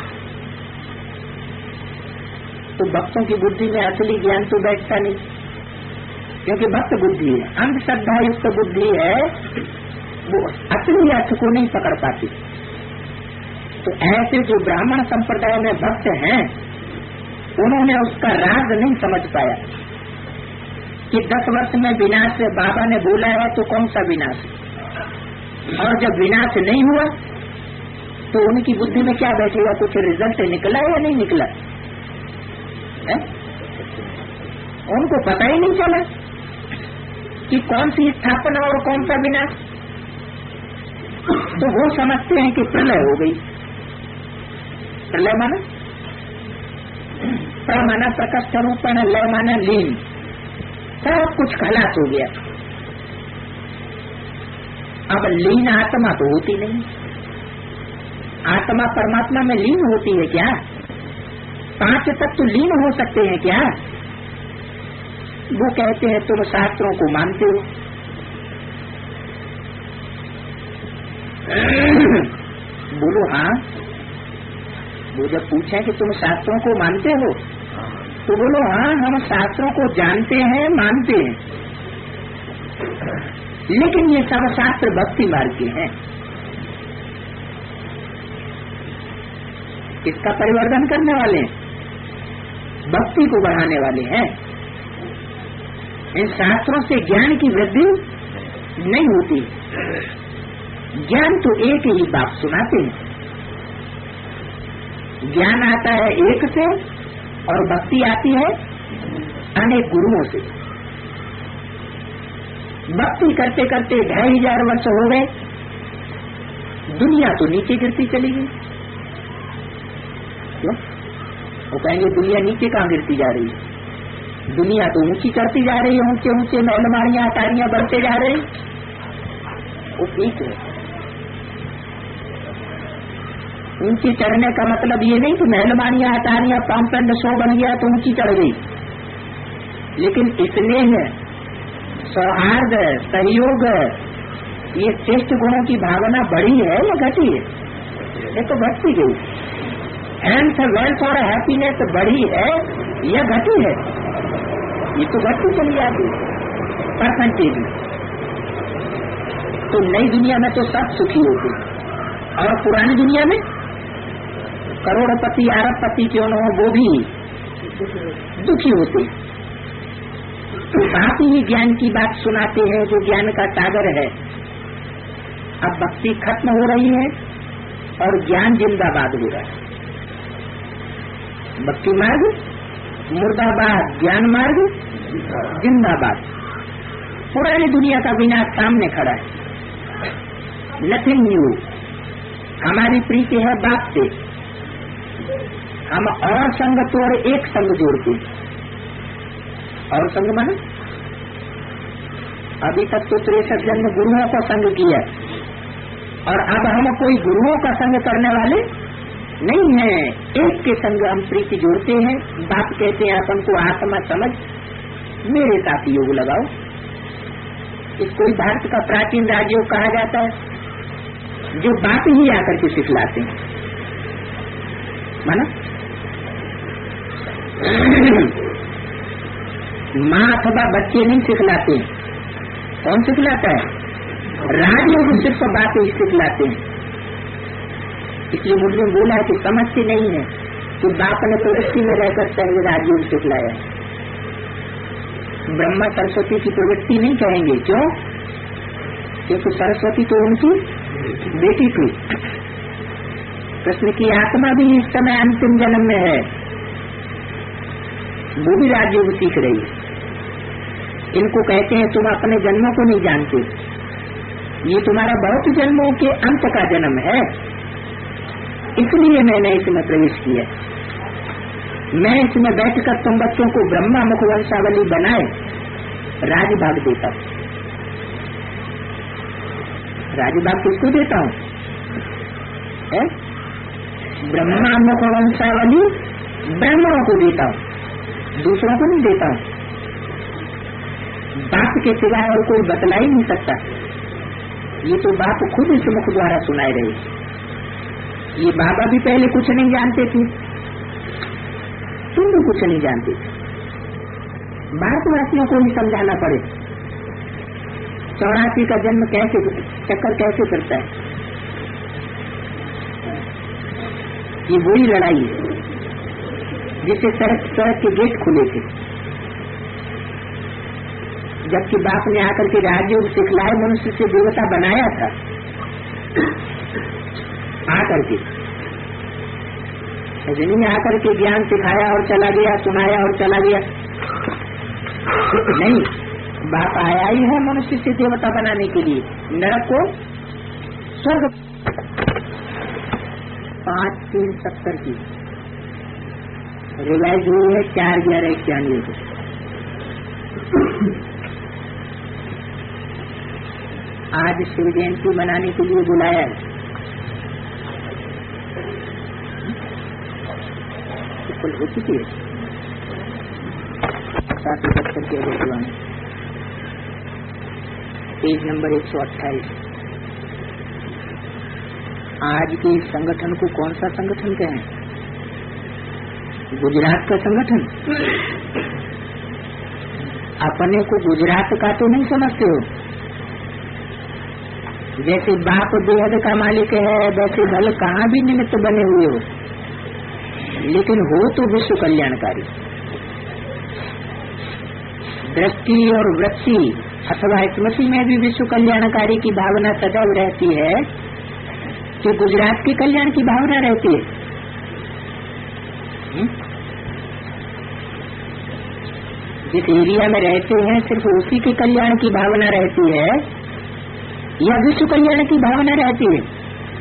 तो भक्तों की बुद्धि में असली ज्ञान तो बैठता नहीं, क्योंकि भक्त बुद्धि है, अंधश्रद्धा युक्त बुद्धि है, वो असली अर्थ को नहीं पकड़ पाती। तो ऐसे जो ब्राह्मण संप्रदाय में भक्त हैं उन्होंने उसका राज नहीं समझ पाया कि दस वर्ष में विनाश बाबा ने बोला है तो कौन सा विनाश, और जब विनाश नहीं हुआ तो उनकी बुद्धि में क्या बैठेगा? कुछ रिजल्ट निकला या नहीं निकला है? उनको पता ही नहीं चला कि कौन सी स्थापना और कौन सा विनाश। तो वो समझते हैं कि प्रलय हो गई। प्रलय माना प्र माना प्रकट रूपण, लय माना लीन, सब कुछ खलास हो गया। अब लीन आत्मा तो होती नहीं। आत्मा परमात्मा में लीन होती है क्या? पांच तत्व तो लीन हो सकते हैं क्या? वो कहते हैं तुम शास्त्रों को मानते हो। बोलो हाँ। वो जब पूछे कि तुम शास्त्रों को मानते हो तो बोलो हाँ, हम शास्त्रों को जानते हैं, मानते हैं, लेकिन ये सब शास्त्र भक्ति मार्ग के हैं। इसका परिवर्तन करने वाले हैं, भक्ति को बढ़ाने वाले हैं। इन शास्त्रों से ज्ञान की वृद्धि नहीं होती। ज्ञान तो एक ही बात सुनाते हैं। ज्ञान आता है एक से और भक्ति आती है अनेक गुरुओं से। भक्ति करते करते ढाई हजार वर्ष हो गए, दुनिया तो नीचे गिरती चली गई। क्यों? वो कहेंगे दुनिया नीचे कहाँ गिरती जा रही है? दुनिया तो ऊंची करती जा रही है, ऊंचे ऊंचे महलमारियां अटारियां बढ़ते जा रहे हैं। वो ठीक है, ऊंची चढ़ने का मतलब ये नहीं कि मेहरबानियां हटानियां पामपेंड सौ बन गया तो ऊंची चढ़ गई, लेकिन स्नेह, सौहार्द, सहयोग, ये श्रेष्ठ गुणों की भावना बढ़ी है या घटी है? ये तो घटती गई। हेल्थ, वेल्थ और हैप्पीनेस बढ़ी है या घटी है? ये तो घटती चली जाती परसेंटेज में। तो नई दुनिया में तो सब सुखी होते, और पुरानी दुनिया में करोड़पति अरबपति क्यों न हो वो भी दुखी होते। तो बात ही ज्ञान की बात सुनाते हैं जो ज्ञान का सागर है। अब भक्ति खत्म हो रही है और ज्ञान जिंदाबाद हो रहा है। भक्ति मार्ग मुर्दाबाद, ज्ञान मार्ग जिंदाबाद। पुरानी दुनिया का विनाश सामने खड़ा है। Nothing new. हमारी प्रीति है बाप से, हम और संग तोड़ एक संग जोड़ते। और संग माने अभी तक तो तिरसठ जन्म गुरुओं का संग किया, और अब हम कोई गुरुओं का संग करने वाले नहीं है। एक के संग हम प्रीति जोड़ते हैं। बाप कहते हैं अपन को आत्मा समझ, मेरे साथ योग लगाओ। इसको ही भारत का प्राचीन राजयोग कहा जाता है, जो बाप ही आकर के सिखलाते हैं। माना माँ अथवा बच्चे नहीं सिखलाते, कौन सिखलाता है? राजयोग सिर्फ बातें ही सिखलाते हैं। इसलिए मुझे बोला है कि समझते नहीं है कि बाप ने प्रवृत्ति में रहकर पहले राजयोग सिखलाया। ब्रह्मा सरस्वती की प्रवृत्ति नहीं कहेंगे, क्यों? क्योंकि सरस्वती तो उनकी बेटी थी। कृष्ण की आत्मा भी इस समय अंतिम जन्म में है, वो भी राजयोग सीख रही है। इनको कहते हैं तुम अपने जन्मों को नहीं जानते, ये तुम्हारा बहुत जन्मों के अंत का जन्म है, इसलिए मैंने इसमें प्रवेश किया। मैं इसमें बैठकर तुम बच्चों को ब्रह्मा मुख वंशावली बनाए राजभाग देता हूँ। राजभाग किसको देता हूँ? ब्रह्मा मुख वंशावली ब्राह्मणों को देता हूँ, दूसरों को नहीं देता हूँ। बाप के सिवाय और कोई बतला ही नहीं सकता। ये तो बाप खुद इस मुख द्वारा सुनाए रहे। ये बाबा भी पहले कुछ नहीं जानते थे, तुम भी कुछ नहीं जानते थे। भारतवासियों को ही समझाना पड़े चौरासी का जन्म कैसे चक्कर कैसे करता है। ये वही लड़ाई है जिससे सड़क सड़क के गेट खुले थे। जबकि बाप ने आकर के राजयोग सिखलाए, मनुष्य से देवता बनाया था। आकर के नहीं आकर के ज्ञान सिखाया और चला गया, सुनाया और चला गया, नहीं। बाप आया ही है मनुष्य से देवता बनाने के लिए, नरक को स्वर्ग। पाँच तीन सत्तर की रिवाइज हुई है, चार ग्यारह इक्यानवे को। आज शिव जयंती मनाने के लिए बुलाया है। कुल हो चुकी है सात इकहत्तर के अगले पेज नंबर एक सौ अट्ठाईस। आज के इस संगठन को कौन सा संगठन कहें? गुजरात का संगठन। अपने को गुजरात का तो नहीं समझते हो। जैसे बाप बेहद का मालिक है, वैसे भले कहाँ भी निमित्त बने हुए हो, लेकिन हो तो विश्व कल्याणकारी। दृष्टि और वृत्ति अथवा स्मृति में भी विश्व कल्याणकारी की भावना सदैव रहती है कि गुजरात के कल्याण की भावना रहती है। जिस एरिया में रहते हैं सिर्फ उसी के कल्याण की भावना रहती है या विश्व कल्याण की भावना रहती है?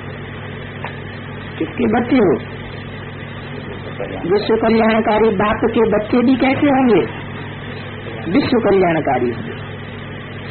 किसके बच्चे हो? विश्व कल्याणकारी बाप के बच्चे भी कैसे होंगे? विश्व कल्याणकारी।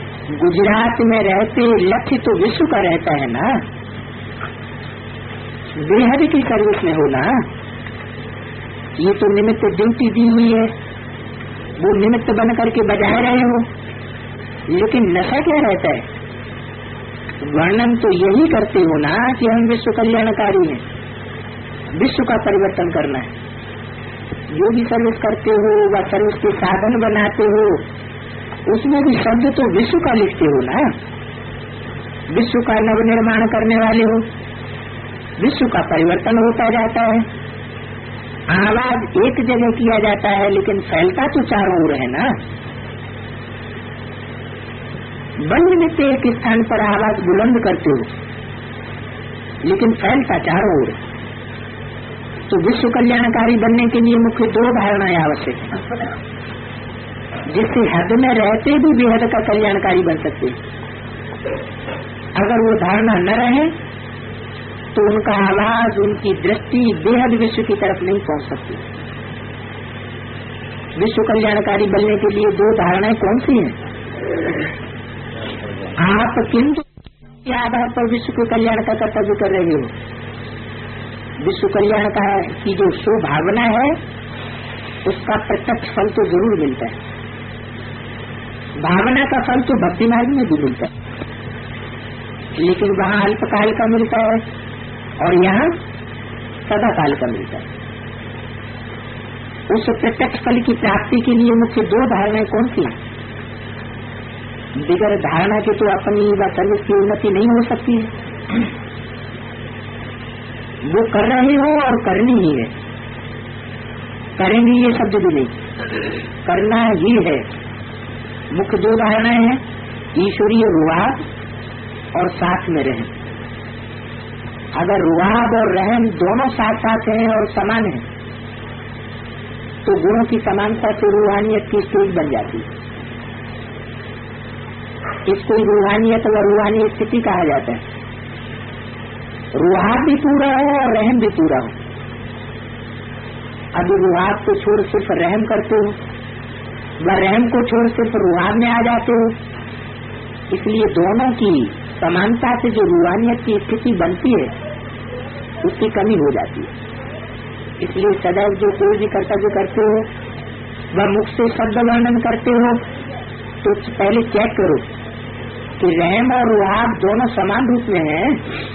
गुजरात में रहते लक्ष्य तो विश्व का रहता है ना। बेहद की सर्विस में हो ना। ये तो निमित्त ड्यूटी दी हुई है, वो निमित्त बन करके बजाए रहे हो, लेकिन नशा क्या रहता है? वर्णन तो यही करते हो ना कि हम विश्व कल्याणकारी हैं, विश्व का परिवर्तन करना है। जो भी सर्विस करते हो व सर्विस के साधन बनाते हो, उसमें भी शब्द तो विश्व का लिखते हो ना। विश्व का नव निर्माण करने वाले हो, विश्व का परिवर्तन होता जाता है। आवाज एक जगह किया जाता है, लेकिन फैलता तो चारों ओर है ना। बन निमित्त एक स्थान पर आवाज बुलंद करते हो, लेकिन फैलता चारों ओर। तो विश्व कल्याणकारी बनने के लिए मुख्य दो धारणाएं आवश्यक है, जिससे हद में रहते भी बेहद का कल्याणकारी बन सकते। अगर वो धारणा न रहे तो उनका आवाज, उनकी दृष्टि बेहद विश्व की तरफ नहीं पहुंच सकती। विश्व कल्याणकारी बनने के लिए दो धारणाएं कौन सी हैं? आप किंतु के आधार पर विश्व के कल्याण का कर्तव्य कर रहे हो। विश्व कल्याण का की जो शो भावना है, उसका प्रत्यक्ष फल तो जरूर मिलता है। भावना का फल तो भक्ति मार्ग में भी मिलता है, लेकिन वहाँ अल्पकाल का मिलता है और यहाँ सदा काल का मिलता है। उस प्रत्यक्ष फल की प्राप्ति के लिए मुख्य दो धारणाएं कौन सी? बिगर धारणा के तो अपनी व सर्विस की उन्नति नहीं हो सकती है। वो कर रहे हो और करनी ही है, करेंगे ये शब्द भी नहीं, करना ही है। मुख्य दो धारणाएं हैं, ईश्वरीय रुआब और साथ में रहम। अगर रुआब और रहम दोनों साथ साथ हैं और समान हैं, तो गुणों की समानता से रूहानियत की स्टेज बन जाती है। इसको रूहानियत व रूहानी स्थिति कहा जाता है। रुआब भी पूरा हो और रहम भी पूरा हो। अभी रुआब को छोड़ सिर्फ रहम करते हो, व रहम को छोड़ सिर्फ रुआब में आ जाते हो। इसलिए दोनों की समानता से जो रूहानियत की स्थिति बनती है, उसकी कमी हो जाती है। इसलिए सदैव जो कोई भी कर्तव्य करते हो, वह मुख से शब्द वर्णन करते हो, तो पहले चेक करो कि रहम और रुआब दोनों समान रूप में हैं।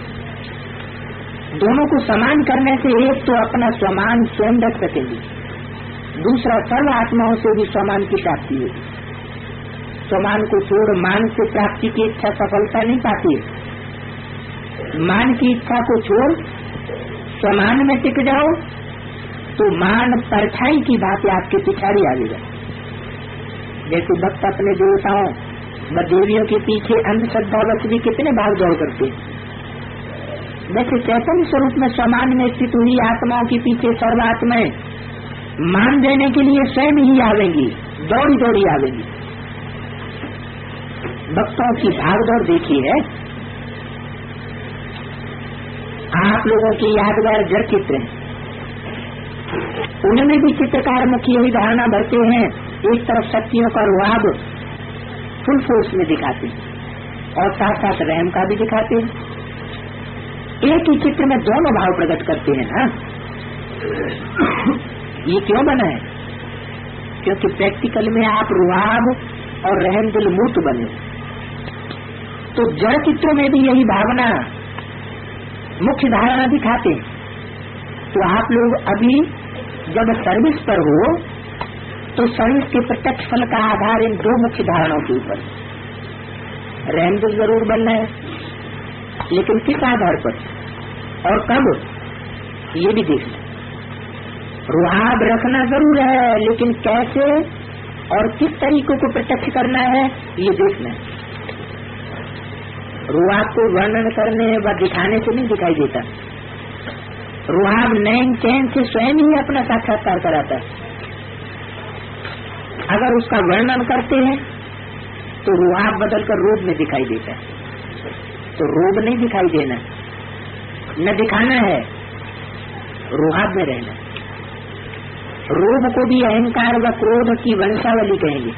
दोनों को समान करने से एक तो अपना स्वमान स्वयं रख सकेंगे, दूसरा सर्व आत्माओं से भी स्वमान की प्राप्ति होगी। स्वमान को छोड़ मान से प्राप्ति की इच्छा सफलता नहीं पाती है। मान की इच्छा को छोड़ स्वमान में टिक जाओ तो मान परछाई की भांति आपके पिछाड़ी आएगा। जैसे भक्त अपने देवताओं व देवियों के पीछे अंधश्रद्धावश भी कितने भाग दौड़ करते हैं, वैसे चैतन्य स्वरूप में समान में स्थित हुई आत्माओं के पीछे सर्वात्माएं मान देने के लिए स्वयं ही आवेंगी, दौड़ी दौड़ी आवेंगी। भक्तों की भाग दौड़ देखी है। आप लोगों की यादगार जड़ चित्र हैं, उनमें भी चित्रकार मुख्य यही धारणा भरते हैं। एक तरफ शक्तियों का रुआब फुल फोर्स में दिखाते हैं और साथ साथ रहम का भी दिखाते हैं। एक ही चित्र में दोनों भाव प्रकट करते हैं ना। ये क्यों बना है? क्योंकि प्रैक्टिकल में आप रुआब और रहम दिल मूर्त बने। तो जड़ चित्रों में भी यही भावना मुख्य धारणा दिखाते हैं। तो आप लोग अभी जब सर्विस पर हो, तो सर्विस के प्रत्यक्ष फल का आधार इन दो मुख्य धारणाओं के ऊपर। रहम दिल जरूर बनना है, लेकिन किस आधार पर और कब, ये भी देखना। रुआब रखना जरूर है, लेकिन कैसे और किस तरीकों को प्रत्यक्ष करना है, ये देखना है। रुआब को वर्णन करने व दिखाने से नहीं दिखाई देता। रुआब नैन चैन से स्वयं ही अपना साक्षात्कार कराता है। अगर उसका वर्णन करते हैं तो रुआब बदलकर रोब में दिखाई देता है। तो रोब नहीं दिखाई देना, न दिखाना है, रुआब में रहना। रोब को भी अहंकार व क्रोध की वंशावली कहेंगे।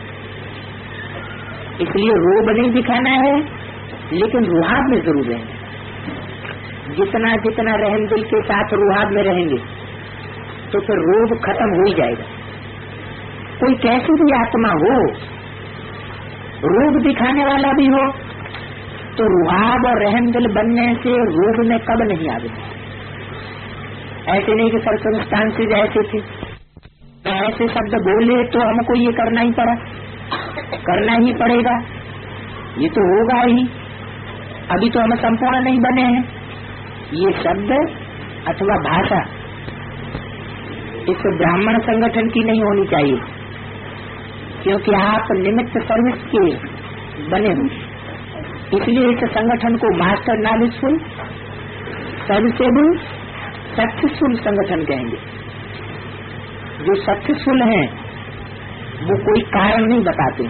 इसलिए रोब नहीं दिखाना है, लेकिन रुआब में जरूर रहना। जितना जितना रहम दिल के साथ रूहाब में रहेंगे तो फिर रोग खत्म हो ही जाएगा। कोई कैसी भी आत्मा हो, रोग दिखाने वाला भी हो, तो रूहाब और रहम दिल बनने से रोग में कब नहीं आवे। ऐसे नहीं कि सर्कमस्टांसेस ऐसे थे, ऐसे शब्द बोले तो हमको ये करना ही पड़ा, करना ही पड़ेगा, ये तो होगा ही, अभी तो हम संपूर्ण नहीं बने हैं। ये शब्द अथवा भाषा इस ब्राह्मण संगठन की नहीं होनी चाहिए, क्योंकि आप निमित्त सर्विस के बने हो। इसलिए इस संगठन को मास्टर नॉलेजफुल सर्विसेबल सक्सेसफुल संगठन कहेंगे। जो सक्सेसफुल हैं वो कोई कारण नहीं बताते,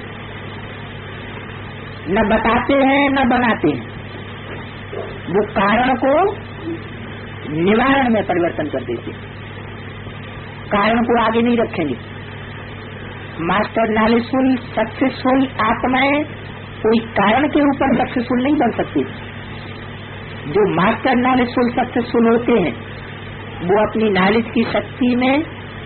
न बताते हैं न बनाते हैं, वो कारण को निवारण में परिवर्तन कर देते, कारण को आगे नहीं रखेंगे। मास्टर नॉलेजफुल सक्सेसफुल आत्माएं कोई कारण के ऊपर सक्सेसफुल नहीं बन सकती। जो मास्टर नॉलेजफुल सक्सेसफुल होते हैं वो अपनी नॉलेज की शक्ति में,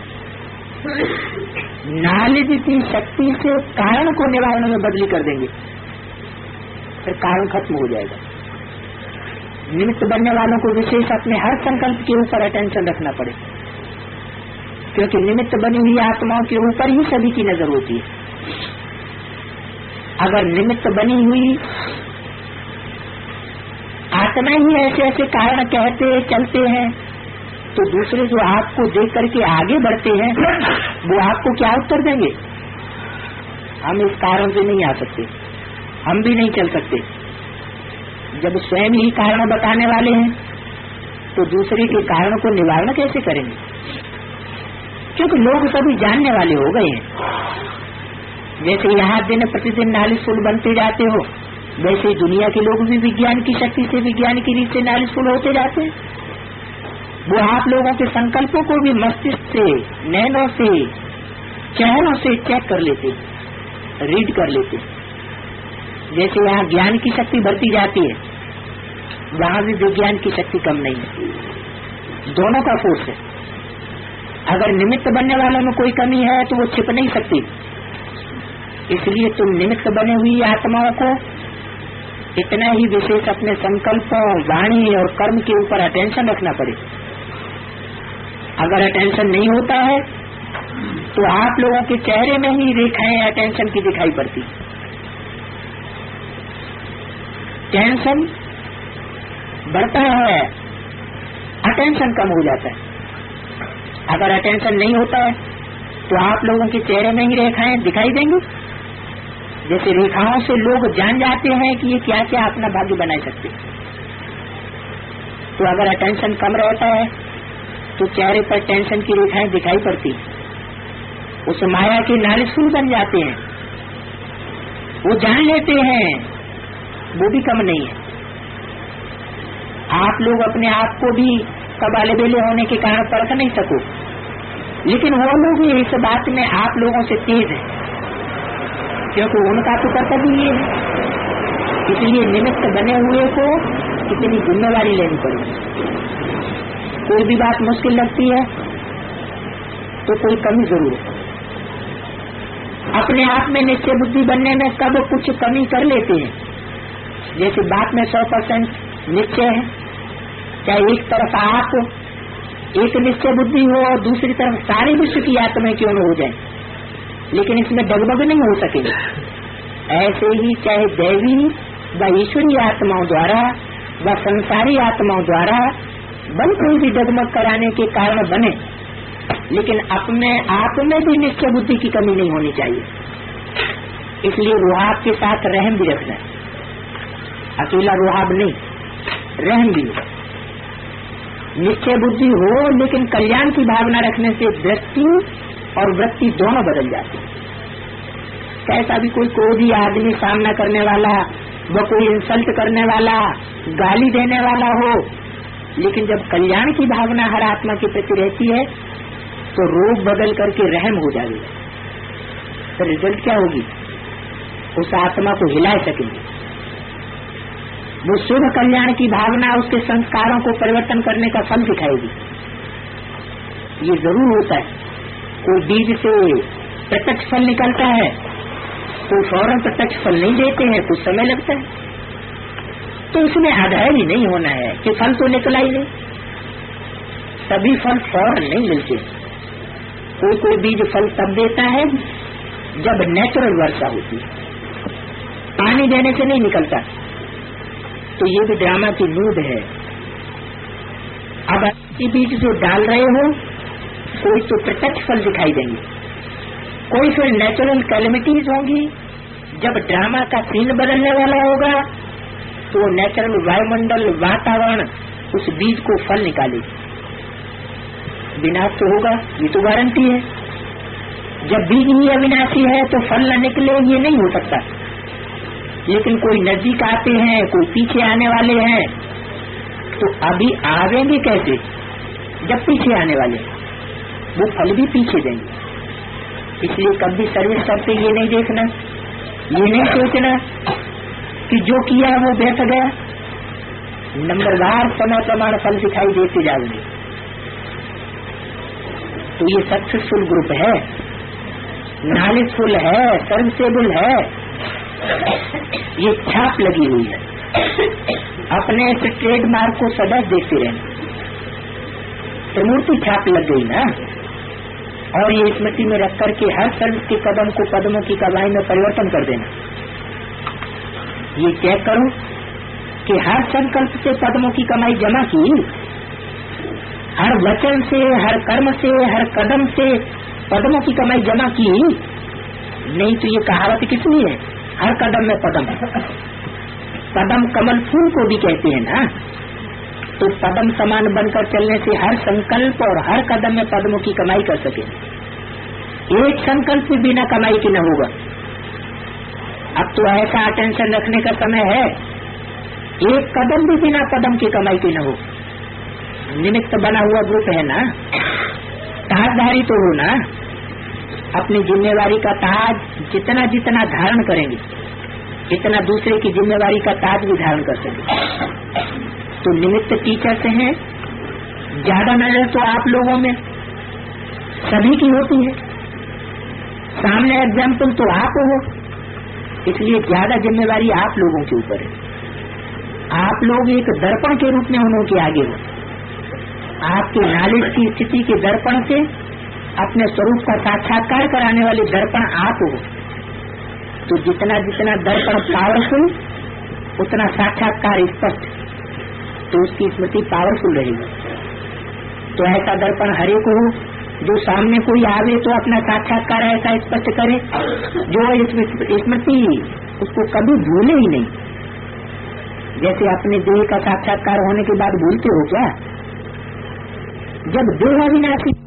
नॉलेज की शक्ति से कारण को निवारण में बदली कर देंगे, फिर कारण खत्म हो जाएगा। निमित्त बनने वालों को विशेष अपने हर संकल्प के ऊपर अटेंशन रखना पड़े, क्योंकि निमित्त बनी हुई आत्माओं के ऊपर ही सभी की नजर होती है। अगर निमित्त बनी हुई आत्मा ही ऐसे ऐसे कारण कहते चलते हैं तो दूसरे जो आपको देख करके आगे बढ़ते हैं वो आपको क्या उत्तर देंगे? हम इस कारण से नहीं आ सकते, हम भी नहीं चल सकते। जब स्वयं ही कारण बताने वाले हैं तो दूसरे के कारण को निवारण कैसे करेंगे? क्योंकि लोग सभी जानने वाले हो गए हैं। जैसे यहाँ दिन प्रतिदिन नॉलेजफुल बनते जाते हो, वैसे ही दुनिया के लोग भी विज्ञान की शक्ति से, विज्ञान की रीत से नॉलेजफुल होते जाते हैं। वो आप लोगों के संकल्पों को भी मस्तिष्क से, नैनों से, चेहरों से चेक कर लेते, रीड कर लेते। जैसे यहाँ ज्ञान की शक्ति बढ़ती जाती है, वहाँ भी विज्ञान की शक्ति कम नहीं है, दोनों का फोर्स है। अगर निमित्त बनने वालों में कोई कमी है तो वो छिप नहीं सकती। इसलिए तुम निमित्त बने हुई आत्माओं को इतना ही विशेष अपने संकल्पों, वाणी और कर्म के ऊपर अटेंशन रखना पड़े। अगर अटेंशन नहीं होता है तो आप लोगों के चेहरे में ही रेखाएं अटेंशन की दिखाई पड़ती। टेंशन बढ़ता है, अटेंशन कम हो जाता है। अगर अटेंशन नहीं होता है तो आप लोगों के चेहरे में ही रेखाएं दिखाई देंगी। जैसे रेखाओं से लोग जान जाते हैं कि ये क्या क्या अपना भाग्य बना सकते। तो अगर अटेंशन कम रहता है तो चेहरे पर टेंशन की रेखाएं दिखाई पड़ती, उस माया के नॉलेजफुल बन जाते हैं, वो जान लेते हैं, वो भी कम नहीं है। आप लोग अपने आप को भी कबाले बेले होने के कारण परख नहीं सको, लेकिन वो लोग इस बात में आप लोगों से तेज है, क्योंकि उनका तो कर्तव्य ये है। इसलिए निमित्त बने हुए को कितनी जिम्मेवारी लेनी पड़ेगी। कोई भी बात मुश्किल लगती है तो कोई कमी जरूर है। अपने आप में निश्चय बुद्धि बनने में कब कुछ कमी कर लेते हैं। जैसे बात में सौ परसेंट निश्चय है, चाहे एक तरफ आप एक निश्चय बुद्धि हो और दूसरी तरफ सारे विश्व की आत्मा क्यों न हो जाए, लेकिन इसमें डगमग नहीं हो सकेगी। ऐसे ही चाहे दैवी व ईश्वरीय आत्माओं द्वारा व संसारी आत्माओं द्वारा बल कोई भी डगमग कराने के कारण बने, लेकिन अपने आप में भी निश्चय बुद्धि की कमी नहीं होनी चाहिए। इसलिए रुहाब के साथ रहम भी रखना है। अकेला रुहाब नहीं, रहम भी। निश्चय बुद्धि हो लेकिन कल्याण की भावना रखने से दृष्टि और वृत्ति दोनों बदल जाती है। कैसा भी कोई क्रोधी आदमी सामना करने वाला, वो कोई इंसल्ट करने वाला, गाली देने वाला हो, लेकिन जब कल्याण की भावना हर आत्मा के प्रति रहती है तो रोग बदल करके रहम हो जाएगा। तो रिजल्ट क्या होगी? उस आत्मा को हिला सकेंगे। वो शुभ कल्याण की भावना उसके संस्कारों को परिवर्तन करने का फल दिखाएगी। ये जरूर होता है। कोई बीज से प्रत्यक्ष फल निकलता है, कोई फौरन प्रत्यक्ष फल नहीं देते हैं, कुछ समय लगता है। तो इसमें आधार ही नहीं होना है कि फल तो निकला ही नहीं। सभी फल फौरन नहीं मिलते। कोई कोई बीज फल तब देता है जब नेचुरल वर्षा होती है, पानी देने से नहीं निकलता। तो ये भी ड्रामा की नूद है। अब ये बीज जो डाल रहे हो, कोई तो प्रत्यक्ष फल दिखाई देंगे, कोई फिर नेचुरल कैलेमिटीज होंगी। जब ड्रामा का सीन बदलने वाला होगा तो नेचुरल वायुमंडल वातावरण उस बीज को फल निकालेगी। विनाश तो होगा, ये तो गारंटी है। जब बीज ही अविनाशी है तो फल न निकले, ये नहीं हो सकता। लेकिन कोई नजदीक आते हैं, कोई पीछे आने वाले हैं, तो अभी आवेंगे कैसे जब पीछे आने वाले, वो फल भी पीछे देंगे। इसलिए कभी सर्विस करते ये नहीं देखना, ये नहीं सोचना कि जो किया वो व्यर्थ गया। नंबरवार समय प्रमाण फल दिखाई देते जाएंगे। तो ये सक्सेसफुल ग्रुप है, नॉलेजफुल है, सर्विसेबल है, ये छाप लगी हुई है। अपने इस ट्रेडमार्क को सदा देखते रहना। त्रिमूर्ति छाप लग गई ना, और ये स्मृति में रख करके हर सर्विस के कदम को पद्मों की कमाई में परिवर्तन कर देना। ये चेक करो कि हर संकल्प से पद्मों की कमाई जमा की, हर वचन से, हर कर्म से, हर कदम से पद्मों की कमाई जमा की। नहीं तो ये कहावत कितनी है, हर कदम में पदम। पदम कमल फूल को भी कहते हैं ना। तो पदम समान बनकर चलने से हर संकल्प और हर कदम में पद्मों की कमाई कर सके। एक संकल्प भी बिना कमाई के न होगा। अब तो ऐसा अटेंशन रखने का समय है, एक कदम भी बिना पदम की कमाई के न हो। निमित्त बना हुआ ग्रुप है ना, ताजधारी तो हो ना। अपनी जिम्मेवारी का ताज जितना जितना धारण करेंगे, इतना दूसरे की जिम्मेवारी का ताज भी धारण कर सके। तो निमित्त टीचर से हैं, ज्यादा नजर तो आप लोगों में सभी की होती है, सामने एग्जाम्पल तो आप हो, इसलिए ज्यादा जिम्मेवारी आप लोगों के ऊपर है। आप लोग एक दर्पण के रूप में उन्हों के आगे हो। आपके नॉलेज की स्थिति के दर्पण से अपने स्वरूप का साक्षात्कार कराने वाले दर्पण आप हो। तो जितना जितना दर्पण पावरफुल, उतना साक्षात्कार स्पष्ट, तो उसकी स्मृति पावरफुल रहेगी। तो ऐसा दर्पण हरेक हो जो सामने कोई आवे तो अपना साक्षात्कार ऐसा स्पष्ट करे जो स्मृति उसको कभी भूले ही नहीं। जैसे अपने देह का साक्षात्कार होने के बाद भूलते हो क्या? जब देह अविनाशी